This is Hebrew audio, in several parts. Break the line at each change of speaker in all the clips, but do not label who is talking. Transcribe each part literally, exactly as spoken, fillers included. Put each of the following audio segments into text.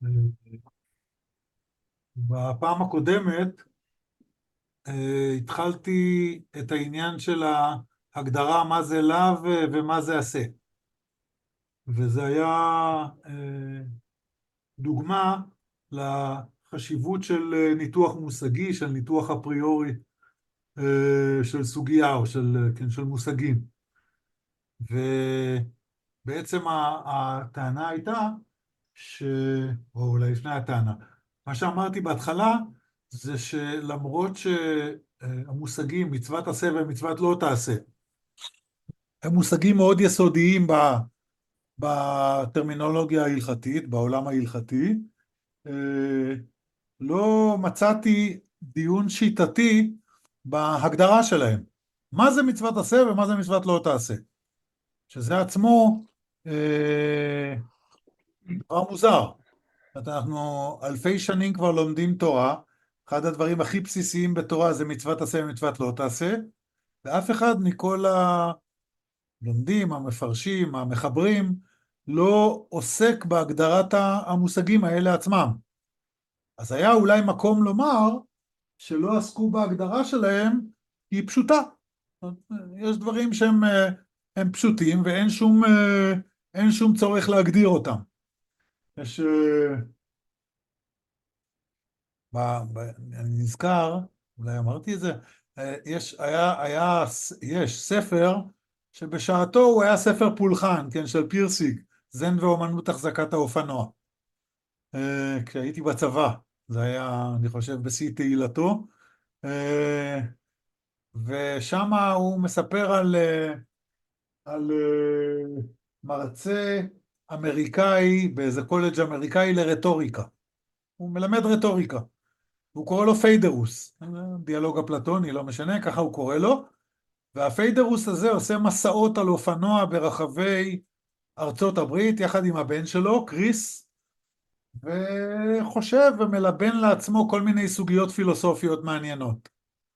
בפעם הקודמת אה, התחלתי את העניין של ההגדרה מה זה לאו ומה זה עשה. וזה היה אה, דוגמה לחשיבות של אה, ניתוח מושגי, של ניתוח אפריורי אה, של סוגיה או של, אה, כן, של מושגים. ובעצם ה- הטענה הייתה ש... או אולי לפני הטענה. מה שאמרתי בהתחלה זה שלמרות שהמושגים מצוות עשה ומצוות לא תעשה, הם מושגים מאוד יסודיים ב... בטרמינולוגיה ההלכתית, בעולם ההלכתי, אה, לא מצאתי דיון שיטתי בהגדרה שלהם. מה זה מצוות עשה ומה זה מצוות לא תעשה? שזה עצמו אה, דבר מוזר. אנחנו אלפי שנים כבר לומדים תורה, אחד הדברים הכי בסיסיים בתורה זה מצוות עשה ומצוות לא תעשה, ואף אחד מכל הלומדים, המפרשים, המחברים, לא עוסק בהגדרת המושגים האלה עצמם. אז היה אולי מקום לומר שלא עסקו בהגדרה שלהם, כי היא פשוטה. יש דברים שהם הם פשוטים ואין שום, אין שום צורך להגדיר אותם. יש... ב, ב, אני נזכר, אולי אמרתי את זה, אה, יש, היה, היה, יש ספר שבשעתו הוא היה ספר פולחן, כן, של פירסיג, זן ואומנות החזקת האופנוע. אה, כשהייתי בצבא, זה היה, אני חושב, בשיא תהילתו, אה, ושם הוא מספר על, אה, על אה, מרצה אמריקאי באיזה קולג' אמריקאי לרטוריקה. הוא מלמד רטוריקה. הוא קורא לו פיידרוס, דיאלוג אפלטוני, לא משנה, ככה הוא קורא לו, והפיידרוס הזה עושה מסעות על אופנוע ברחבי ארצות הברית, יחד עם הבן שלו, קריס, וחושב ומלבן לעצמו כל מיני סוגיות פילוסופיות מעניינות.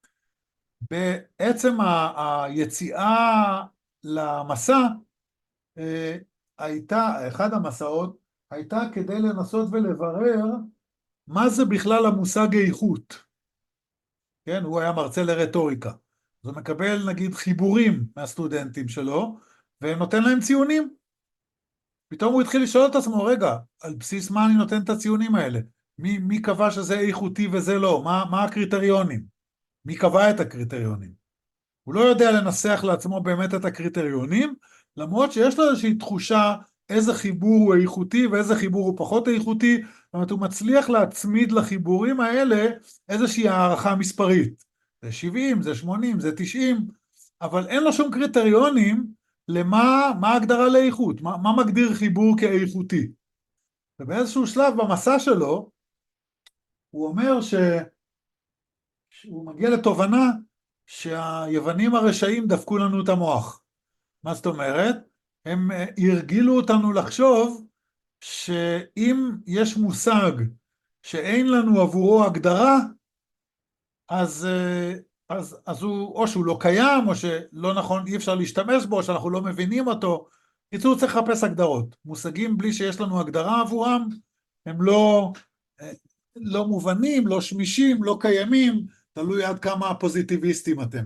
בעצם ה- היציאה למסע, אה, הייתה, אחד המסעות, הייתה כדי לנסות ולברר מה זה בכלל המושג איכות. כן, הוא היה מרצה לרטוריקה. אז הוא מקבל נגיד חיבורים מהסטודנטים שלו, ונותן להם ציונים. פתאום הוא התחיל לשאול את עצמו, רגע, על בסיס מה אני נותן את הציונים האלה? מי, מי קבע שזה איכותי וזה לא? מה, מה הקריטריונים? מי קבע את הקריטריונים? הוא לא יודע לנסח לעצמו באמת את הקריטריונים, למרות שיש לו איזושהי תחושה איזה חיבור הוא איכותי ואיזה חיבור הוא פחות איכותי, זאת אומרת הוא מצליח להצמיד לחיבורים האלה איזושהי הערכה מספרית. זה שבעים, זה שמונים, זה תשעים, אבל אין לו שום קריטריונים למה מה ההגדרה לאיכות, מה, מה מגדיר חיבור כאיכותי. ובאיזשהו שלב במסע שלו, הוא אומר ש... שהוא מגיע לתובנה שהיוונים הרשעים דפקו לנו את המוח. מה זאת אומרת? הם הרגילו אותנו לחשוב שאם יש מושג שאין לנו עבורו הגדרה, אז, אז, אז הוא, או שהוא לא קיים, או שלא נכון, אי אפשר להשתמש בו, או שאנחנו לא מבינים אותו. קיצור, צריך לחפש הגדרות. מושגים בלי שיש לנו הגדרה עבורם, הם לא, לא מובנים, לא שמישים, לא קיימים, תלוי עד כמה פוזיטיביסטים אתם.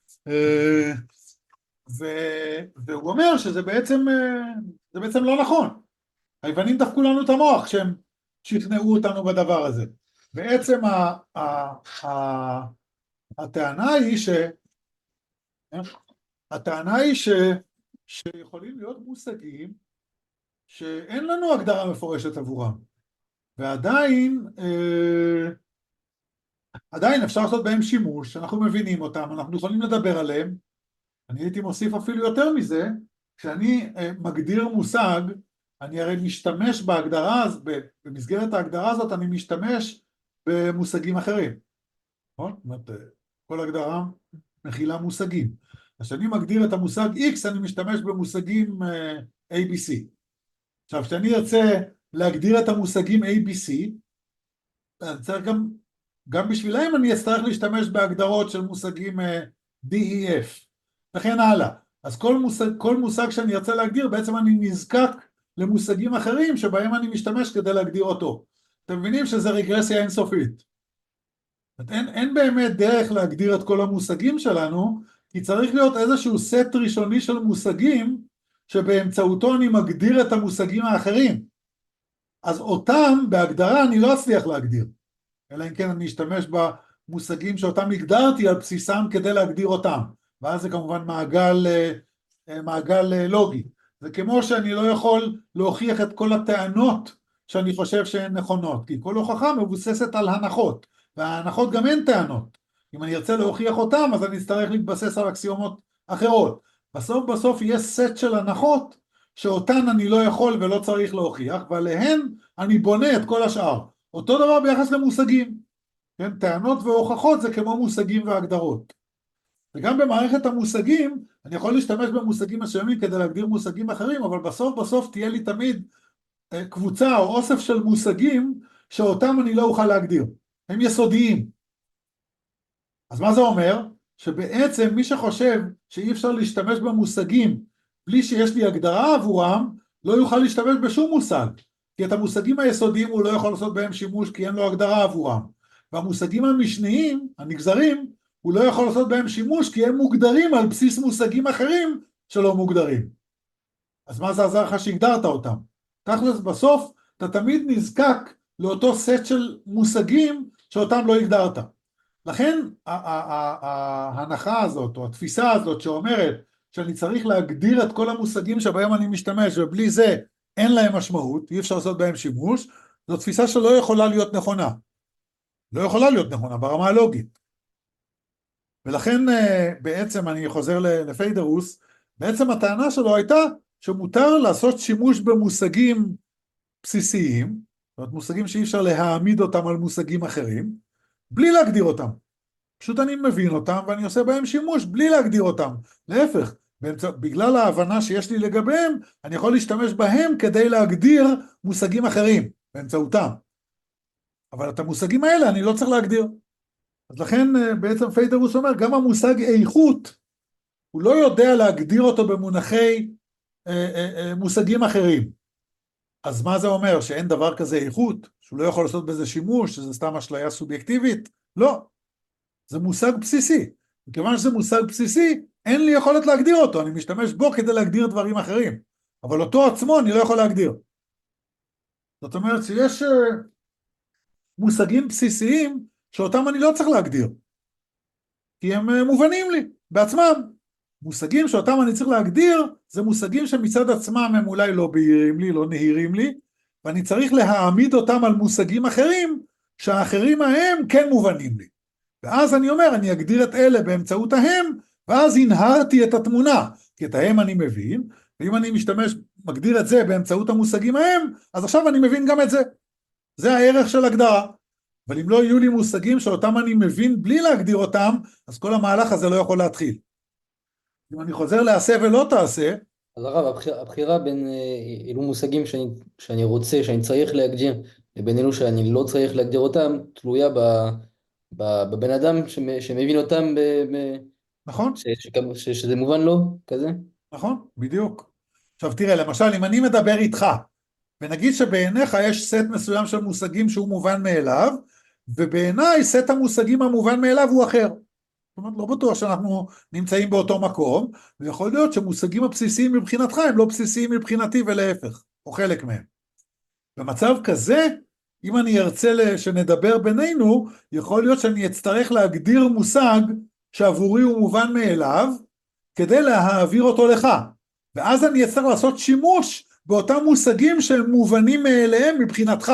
ו... והוא אומר שזה בעצם, זה בעצם לא נכון. היוונים דפקו לנו את המוח כשהם שכנעו אותנו בדבר הזה. בעצם ה... ה... ה... הטענה היא ש... הטענה היא ש... שיכולים להיות מושגים שאין לנו הגדרה מפורשת עבורם. ועדיין, אה... עדיין אפשר לעשות בהם שימוש, אנחנו מבינים אותם, אנחנו יכולים לדבר עליהם. אני הייתי מוסיף אפילו יותר מזה, כשאני מגדיר מושג, אני הרי משתמש בהגדרה, במסגרת ההגדרה הזאת אני משתמש במושגים אחרים. נכון? זאת אומרת, כל הגדרה מכילה מושגים. אז כשאני מגדיר את המושג X, אני משתמש במושגים A B C. עכשיו, כשאני ארצה להגדיר את המושגים A B C, אני צריך גם, גם בשבילם אני אצטרך להשתמש בהגדרות של מושגים D E F. וכן הלאה. אז כל מושג, כל מושג שאני ארצה להגדיר, בעצם אני נזקק למושגים אחרים שבהם אני משתמש כדי להגדיר אותו. אתם מבינים שזה רגרסיה אינסופית. אין, אין באמת דרך להגדיר את כל המושגים שלנו, כי צריך להיות איזשהו סט ראשוני של מושגים, שבאמצעותו אני מגדיר את המושגים האחרים. אז אותם בהגדרה אני לא אצליח להגדיר, אלא אם כן אני אשתמש במושגים שאותם הגדרתי על בסיסם כדי להגדיר אותם, ואז זה כמובן מעגל, מעגל לוגי. זה כמו שאני לא יכול להוכיח את כל הטענות שאני חושב שהן נכונות, כי כל הוכחה מבוססת על הנחות, וההנחות גם אין טענות. אם אני ארצה להוכיח אותם, אז אני אצטרך להתבסס על אקסיומות אחרות. בסוף בסוף יש סט של הנחות, שאותן אני לא יכול ולא צריך להוכיח, ועליהן אני בונה את כל השאר. אותו דבר ביחס למושגים. כן? טענות והוכחות זה כמו מושגים והגדרות. וגם במערכת המושגים, אני יכול להשתמש במושגים מסוימים כדי להגדיר מושגים אחרים, אבל בסוף בסוף תהיה לי תמיד קבוצה או אוסף של מושגים שאותם אני לא אוכל להגדיר. הם יסודיים. אז מה זה אומר? שבעצם מי שחושב שאי אפשר להשתמש במושגים בלי שיש לי הגדרה עבורם, לא יוכל להשתמש בשום מושג. כי את המושגים היסודיים הוא לא יכול לעשות בהם שימוש כי אין לו הגדרה עבורם. והמושגים המשניים, הנגזרים, הוא לא יכול לעשות בהם שימוש כי הם מוגדרים על בסיס מושגים אחרים שלא מוגדרים. אז מה זה עזר לך שהגדרת אותם? תכלס בסוף אתה תמיד נזקק לאותו סט של מושגים שאותם לא הגדרת. לכן ההנחה הזאת או התפיסה הזאת שאומרת שאני צריך להגדיר את כל המושגים שבהם אני משתמש ובלי זה אין להם משמעות, אי אפשר לעשות בהם שימוש, זו תפיסה שלא יכולה להיות נכונה. לא יכולה להיות נכונה ברמה הלוגית. ולכן בעצם אני חוזר לפיידרוס, בעצם הטענה שלו הייתה שמותר לעשות שימוש במושגים בסיסיים, זאת אומרת מושגים שאי אפשר להעמיד אותם על מושגים אחרים, בלי להגדיר אותם. פשוט אני מבין אותם ואני עושה בהם שימוש בלי להגדיר אותם. להפך, באמצע, בגלל ההבנה שיש לי לגביהם, אני יכול להשתמש בהם כדי להגדיר מושגים אחרים באמצעותם. אבל את המושגים האלה אני לא צריך להגדיר. אז לכן בעצם פיידרוס אומר, גם המושג איכות, הוא לא יודע להגדיר אותו במונחי אה, אה, אה, מושגים אחרים. אז מה זה אומר? שאין דבר כזה איכות? שהוא לא יכול לעשות בזה שימוש? שזה סתם אשליה סובייקטיבית? לא. זה מושג בסיסי. מכיוון שזה מושג בסיסי, אין לי יכולת להגדיר אותו. אני משתמש בו כדי להגדיר דברים אחרים. אבל אותו עצמו אני לא יכול להגדיר. זאת אומרת שיש אה, מושגים בסיסיים שאותם אני לא צריך להגדיר. כי הם אה, מובנים לי בעצמם. מושגים שאותם אני צריך להגדיר, זה מושגים שמצד עצמם הם אולי לא בהירים לי, לא נהירים לי, ואני צריך להעמיד אותם על מושגים אחרים, שהאחרים ההם כן מובנים לי. ואז אני אומר, אני אגדיר את אלה באמצעות ההם, ואז הנהרתי את התמונה, כי את ההם אני מבין, ואם אני משתמש, מגדיר את זה באמצעות המושגים ההם, אז עכשיו אני מבין גם את זה. זה הערך של הגדרה. אבל אם לא יהיו לי מושגים שאותם אני מבין בלי להגדיר אותם, אז כל המהלך הזה לא יכול להתחיל. אם אני חוזר לעשה ולא תעשה,
אז הרב, הבחיר, הבחירה בין אה, אילו מושגים שאני, שאני רוצה, שאני צריך להגדיר, לבין אלו שאני לא צריך להגדיר אותם, תלויה ב, ב, בבן אדם שמ, שמבין אותם, ב, ב,
נכון?
ש, ש, ש, שזה מובן לו, כזה.
נכון, בדיוק. עכשיו תראה, למשל, אם אני מדבר איתך, ונגיד שבעיניך יש סט מסוים של מושגים שהוא מובן מאליו, ובעיניי סט המושגים המובן מאליו הוא אחר. זאת אומרת, לא בטוח שאנחנו נמצאים באותו מקום, ויכול להיות שמושגים הבסיסיים מבחינתך הם לא בסיסיים מבחינתי ולהפך, או חלק מהם. במצב כזה, אם אני ארצה שנדבר בינינו, יכול להיות שאני אצטרך להגדיר מושג שעבורי הוא מובן מאליו, כדי להעביר אותו לך. ואז אני אצטרך לעשות שימוש באותם מושגים שהם מובנים מאליהם מבחינתך.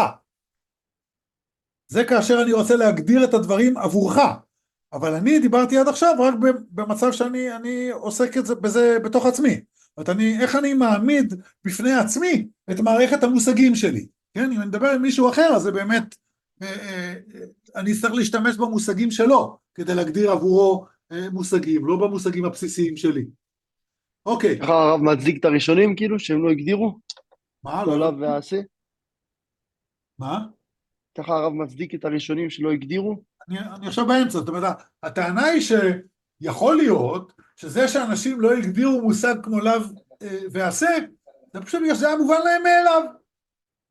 זה כאשר אני רוצה להגדיר את הדברים עבורך. אבל אני דיברתי עד עכשיו רק במצב שאני אני עוסק את זה, בזה בתוך עצמי. זאת אומרת, אני, איך אני מעמיד בפני עצמי את מערכת המושגים שלי. כן? אם אני מדבר עם מישהו אחר, אז זה באמת, אה, אה, אני צריך להשתמש במושגים שלו, כדי להגדיר עבורו אה, מושגים, לא במושגים הבסיסיים שלי. אוקיי.
ככה הרב מצדיק את הראשונים, כאילו, שהם לא הגדירו?
מה? לא,
לא
לא.
לאו ועשה?
מה?
ככה הרב מצדיק את הראשונים שלא הגדירו?
אני, אני עכשיו באמצע, זאת אומרת, הטענה היא שיכול להיות שזה שאנשים לא הגדירו מושג כמו לאו אה, ועשה, זה פשוט בגלל שזה היה מובן להם מאליו.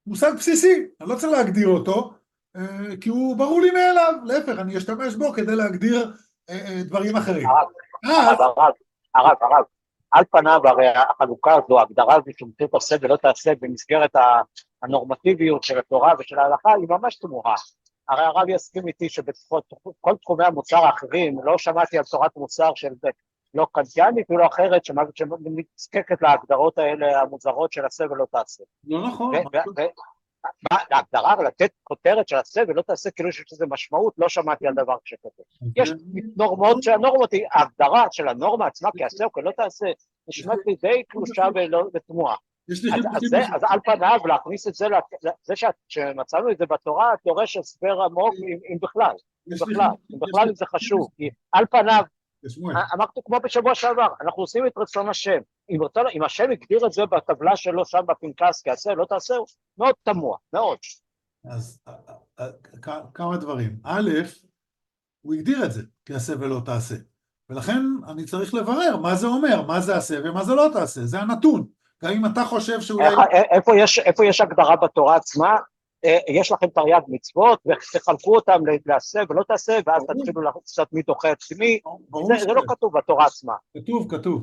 מושג בסיסי, אני לא צריך להגדיר אותו, אה, כי הוא ברור לי מאליו, להפך, אני אשתמש בו כדי להגדיר אה, אה, דברים אחרים.
הרב,
אז,
הרב, הרב, הרב, הרב, על פניו הרי החלוקה הזו, ההגדרה הזו שמצוות תעשה ולא תעשה במסגרת ה- הנורמטיביות של התורה ושל ההלכה, היא ממש תמוהה. הרי הרב יסכים איתי שבכל תחומי המוסר האחרים, לא שמעתי על תורת מוסר של לא קנטיאנית ולא אחרת, שמעתי שמזקקת להגדרות האלה המוזרות של עשה ולא תעשה.
לא נכון,
ו- ו- ו- מה, להגדרה ולתת כותרת של עשה ולא תעשה כאילו שיש לזה משמעות, לא שמעתי על דבר שכזה. יש נורמות שהנורמות היא, ההגדרה של הנורמה עצמה כעשה או כלא תעשה, נשמעת לי די קלושה ולא ותמוהה.
יש לי
אז, אז,
חידושים
זה,
בשביל-
אז על פניו להכניס את זה, לת- זה שאת- שמצאנו את זה בתורה, דורש הסבר עמוק אם, אם בכלל, אם
יש לי
בכלל,
חידושים-
אם
יש
בכלל
לי-
אם זה חשוב, כי על פניו,
שמואל,
אמרתי כמו בשבוע שעבר, אנחנו עושים את רצון השם, אם, רוצה, אם השם הגדיר את זה בטבלה שלו שם בפנקס, כעשה, לא תעשה, הוא מאוד תמוה, מאוד.
אז אה, אה, אה, כ- כמה דברים. א', הוא הגדיר את זה, כעשה ולא תעשה. ולכן אני צריך לברר מה זה אומר, מה זה עשה ומה זה לא תעשה, זה הנתון. גם אם אתה חושב שאולי...
איך- איפה יש, איפה יש הגדרה בתורה עצמה? אה, יש לכם תרי"ג מצוות, ותחלקו אותם לעשה ולא תעשה, ואז
ברור.
תתחילו לעשות קצת מתוכי עצמי,
ברור
זה, זה לא
שכן.
כתוב בתורה עצמה.
כתוב, כתוב.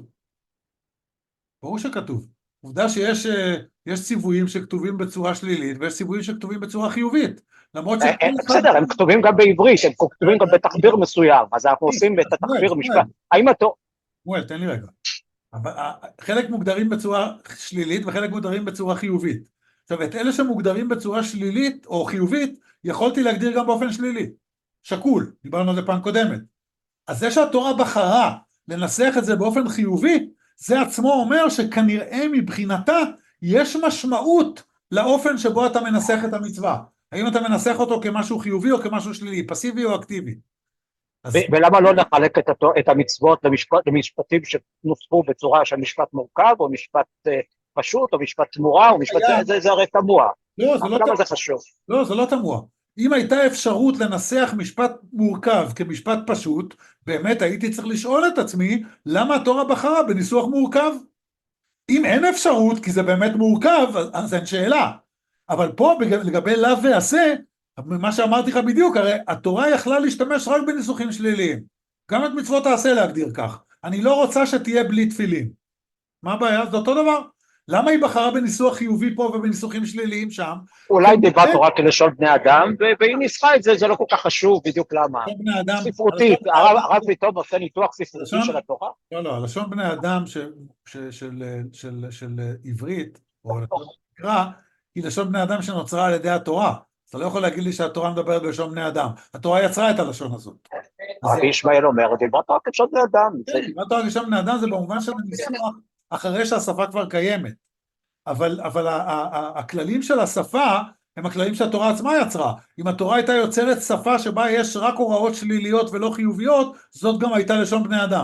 ברור שכתוב. עובדה שיש אה, יש ציוויים שכתובים בצורה שלילית, ויש ציוויים שכתובים בצורה חיובית. למרות
אה,
שכל
אה,
אחד...
בסדר, הם כתובים גם בעברית, הם כתובים גם בתחביר מסוים, אז אנחנו עושים את התחביר
שמואל,
משפט. האם אתה...
שמואל, תן לי רגע. אבל אה, חלק מוגדרים בצורה שלילית וחלק מוגדרים בצורה חיובית. עכשיו, את אלה שמוגדרים בצורה שלילית או חיובית, יכולתי להגדיר גם באופן שלילי. שקול, דיברנו על זה פעם קודמת. אז זה שהתורה בחרה לנסח את זה באופן חיובי, זה עצמו אומר שכנראה מבחינתה יש משמעות לאופן שבו אתה מנסח את המצווה. האם אתה מנסח אותו כמשהו חיובי או כמשהו שלילי, פסיבי או אקטיבי. אז...
ו- ולמה לא נחלק את, התו, את המצוות למשפט, למשפטים שנוספו בצורה של משפט מורכב, או משפט אה, פשוט, או משפט תמורה, או משפט...
היה.
זה, זה, זה הרי תמוה.
לא, זה לא
למה
תמוה.
זה חשוב?
לא, זה לא תמוה. אם הייתה אפשרות לנסח משפט מורכב כמשפט פשוט, באמת הייתי צריך לשאול את עצמי, למה התורה בחרה בניסוח מורכב? אם אין אפשרות, כי זה באמת מורכב, אז אין שאלה. אבל פה, לגבי לאו ועשה, מה שאמרתי לך בדיוק, הרי התורה יכלה להשתמש רק בניסוחים שליליים. גם את מצוות תעשה להגדיר כך. אני לא רוצה שתהיה בלי תפילין. מה הבעיה? זה אותו דבר. למה היא בחרה בניסוח חיובי פה ובניסוחים שליליים שם?
אולי דיברת רק כלשון בני אדם, ו- והיא ניסחה את זה, זה לא כל כך חשוב בדיוק למה.
בני אדם,
ספרותית,
הלשון-
הרב הרב פתאום עושה ניתוח ספרותי
הלשון-
של התורה.
לא, לא, הלשון בני אדם ש, ש, של, של, של עברית, או נקרא, היא לשון בני אדם שנוצרה על ידי התורה. אתה לא יכול להגיד לי שהתורה מדברת בלשון בני אדם. התורה יצרה את הלשון הזאת.
רבי ישמעאל אומר, דיברת רק כלשון בני אדם. זה-
כן, התורה לשון בני אדם זה במובן של הניסוח אחרי שהשפה כבר קיימת. אבל, אבל ה- ה- ה- הכללים של השפה הם הכללים שהתורה עצמה יצרה. אם התורה הייתה יוצרת שפה שבה יש רק הוראות שליליות ולא חיוביות, זאת גם הייתה לשון בני אדם.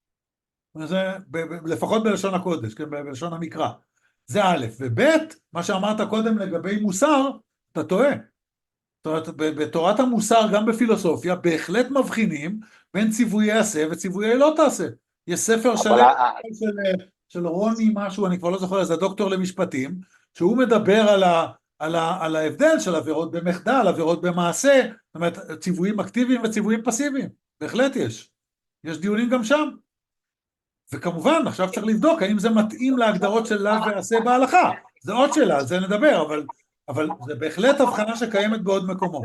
זה, ב, ב, לפחות בלשון הקודש, כן, ב- בלשון המקרא. זה א', וב', מה שאמרת קודם לגבי מוסר, אתה טועה. זאת אומרת, ב- בתורת המוסר, גם בפילוסופיה, בהחלט מבחינים בין ציוויי עשה וציוויי לא תעשה. יש ספר
אבל
שלם
ה- ה-
של, של רוני משהו, אני כבר לא זוכר, זה דוקטור למשפטים, שהוא מדבר על, ה, על, ה, על ההבדל של עבירות במחדל, עבירות במעשה, זאת אומרת, ציוויים אקטיביים וציוויים פסיביים. בהחלט יש. יש דיונים גם שם. וכמובן, עכשיו צריך לבדוק האם זה מתאים להגדרות של לאו ועשה בהלכה. זה עוד שאלה, על זה נדבר, אבל, אבל זה בהחלט הבחנה שקיימת בעוד מקומות.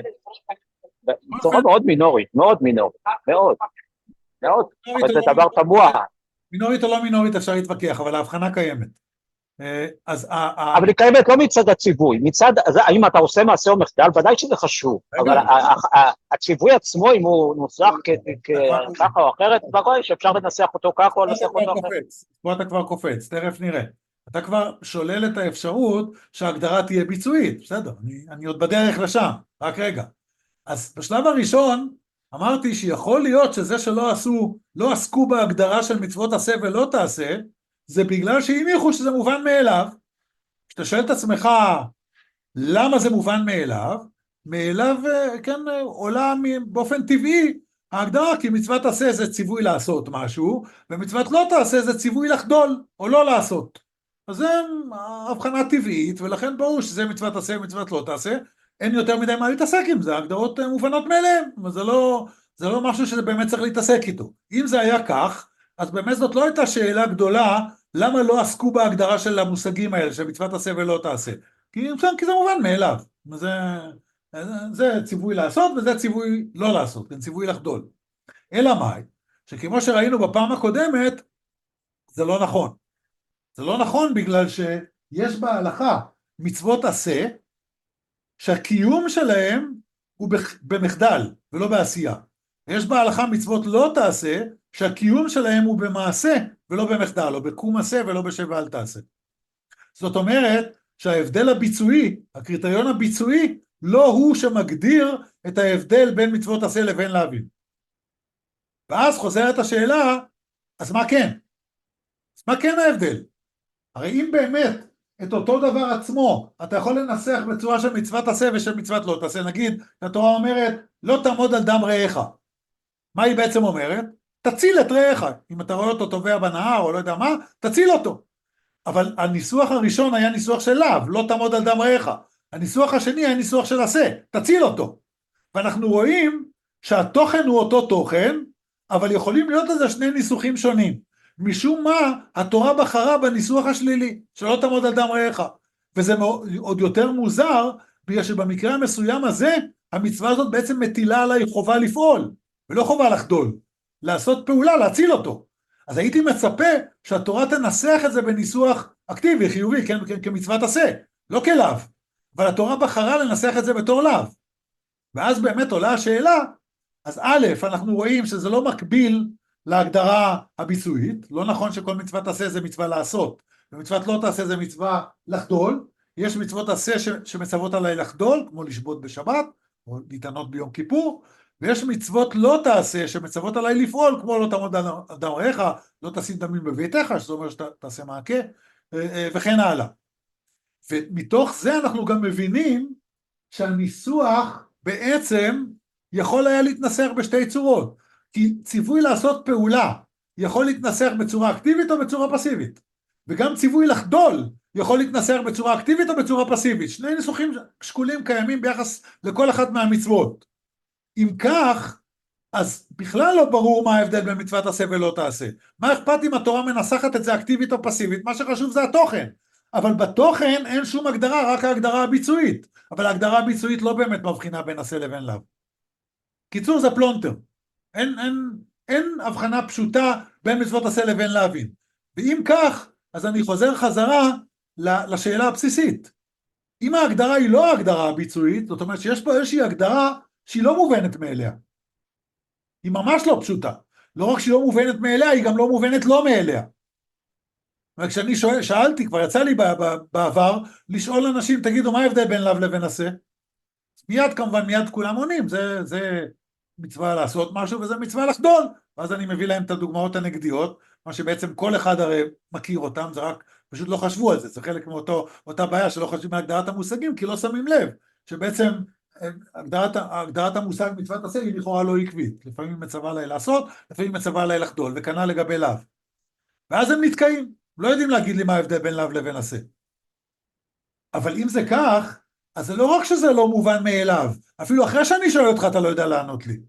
בצורה מאוד מינורית, מאוד מינורית, מאוד, מאוד, אבל זה
מינורית או
דבר
לא
תמוה.
מינורית או לא מינורית אפשר להתווכח, אבל ההבחנה קיימת. אה, אז ה- ה-
אבל היא קיימת לא מצד הציווי, מצד, אז האם אתה עושה מעשה או מחדל, ודאי שזה חשוב,
רגע.
אבל ה- ה- ה- הציווי עצמו, אם הוא נוסח כ- כ- ככה או אחרת, ברור שאפשר לנסח אותו ככה או
פה
לנסח
אתה כבר
אותו אחרת.
קופץ, פה אתה כבר קופץ, תכף נראה. אתה כבר שולל את האפשרות שההגדרה תהיה ביצועית, בסדר, אני, אני עוד בדרך לשם, רק רגע. אז בשלב הראשון אמרתי שיכול להיות שזה שלא עשו, לא עסקו בהגדרה של מצוות עשה ולא תעשה, זה בגלל שהניחו שזה מובן מאליו. כשאתה שואל את עצמך למה זה מובן מאליו, מאליו, כן, עולה באופן טבעי ההגדרה, כי מצוות תעשה זה ציווי לעשות משהו, ומצוות לא תעשה זה ציווי לחדול, או לא לעשות. אז זה הבחנה טבעית, ולכן ברור שזה מצוות עשה ומצוות לא תעשה, אין יותר מדי מה להתעסק עם זה, ההגדרות מובנות מאליהן, אבל זה לא, זה לא משהו שבאמת צריך להתעסק איתו. אם זה היה כך, אז באמת זאת לא הייתה שאלה גדולה, למה לא עסקו בהגדרה של המושגים האלה, של מצוות עשה ולא תעשה. כי, כי זה מובן מאליו. זה, זה ציווי לעשות וזה ציווי לא לעשות, זה ציווי לחדול. אלא מאי? שכמו שראינו בפעם הקודמת, זה לא נכון. זה לא נכון בגלל שיש בהלכה מצוות עשה, שהקיום שלהם הוא במחדל ולא בעשייה. יש בהלכה מצוות לא תעשה, שהקיום שלהם הוא במעשה ולא במחדל, או בקום עשה ולא בשב ואל תעשה. זאת אומרת שההבדל הביצועי, הקריטריון הביצועי, לא הוא שמגדיר את ההבדל בין מצוות עשה לבין להבין. ואז חוזרת השאלה, אז מה כן? אז מה כן ההבדל? הרי אם באמת את אותו דבר עצמו, אתה יכול לנסח בצורה של מצוות עשה ושל מצוות לא תעשה, נגיד, התורה אומרת, לא תעמוד על דם רעך. מה היא בעצם אומרת? תציל את רעך. אם אתה רואה אותו טובע בנהר או לא יודע מה, תציל אותו. אבל הניסוח הראשון היה ניסוח של לאו, לא תעמוד על דם רעך. הניסוח השני היה ניסוח של עשה, תציל אותו. ואנחנו רואים שהתוכן הוא אותו תוכן, אבל יכולים להיות לזה שני ניסוחים שונים. משום מה, התורה בחרה בניסוח השלילי, שלא תעמוד על דם רעך. וזה עוד יותר מוזר, בגלל שבמקרה המסוים הזה, המצווה הזאת בעצם מטילה עליי חובה לפעול, ולא חובה לחדול, לעשות פעולה, להציל אותו. אז הייתי מצפה שהתורה תנסח את זה בניסוח אקטיבי, חיובי, כן, כן, כמצוות עשה, לא כלאו. אבל התורה בחרה לנסח את זה בתור לאו. ואז באמת עולה השאלה, אז א', אנחנו רואים שזה לא מקביל להגדרה הביצועית, לא נכון שכל מצוות עשה זה מצווה לעשות, ומצוות לא תעשה זה מצווה לחדול, יש מצוות עשה ש- שמצוות עליי לחדול, כמו לשבות בשבת, או להתענות ביום כיפור, ויש מצוות לא תעשה שמצוות עליי לפעול, כמו לא תעמוד על דם רעך, לא תשים דמים בביתך, שזה אומר שתעשה מעקה, וכן הלאה. ומתוך זה אנחנו גם מבינים שהניסוח בעצם יכול היה להתנסח בשתי צורות, כי ציווי לעשות פעולה יכול להתנסח בצורה אקטיבית או בצורה פסיבית, וגם ציווי לחדול יכול להתנסח בצורה אקטיבית או בצורה פסיבית, שני ניסוחים שקולים קיימים ביחס לכל אחת מהמצוות. אם כך, אז בכלל לא ברור מה ההבדל בין מצוות עשה ולא תעשה. מה אכפת אם התורה מנסחת את זה אקטיבית או פסיבית? מה שחשוב זה התוכן. אבל בתוכן אין שום הגדרה, רק ההגדרה הביצועית. אבל ההגדרה הביצועית לא באמת מבחינה בין עשה לבין לאו. קיצור, זה פלונטר. אין, אין, אין הבחנה פשוטה בין מצוות עשה לבין להבין. ואם כך, אז אני חוזר חזרה לשאלה הבסיסית. אם ההגדרה היא לא ההגדרה הביצועית, זאת אומרת שיש פה איזושהי הגדרה שהיא לא מובנת מאליה. היא ממש לא פשוטה. לא רק שהיא לא מובנת מאליה, היא גם לא מובנת לא מאליה. וכשאני שואל, שאלתי, כבר יצא לי בעבר, לשאול אנשים, תגידו, מה ההבדל בין לאו לבין עשה? מיד כמובן, מיד כולם עונים, זה, זה מצווה לעשות משהו, וזה מצווה לחדול. ואז אני מביא להם את הדוגמאות הנגדיות, מה שבעצם כל אחד הרי מכיר אותם, זה רק, פשוט לא חשבו על זה, זה חלק מאותה בעיה שלא חשבים מהגדרת המושגים, כי לא שמים לב, שבעצם הגדרת, הגדרת המושג מצוות עשה היא לכאורה לא עקבית, לפעמים מצווה עליי לעשות, לפעמים מצווה עליי לחדול, וכנ"ל לגבי לאו. ואז הם נתקעים, לא יודעים להגיד לי מה ההבדל בין לאו לבין עשה. אבל אם זה כך, אז זה לא רק שזה לא מובן מאליו, אפילו אחרי שאני שואל אותך אתה לא יודע לענות לי.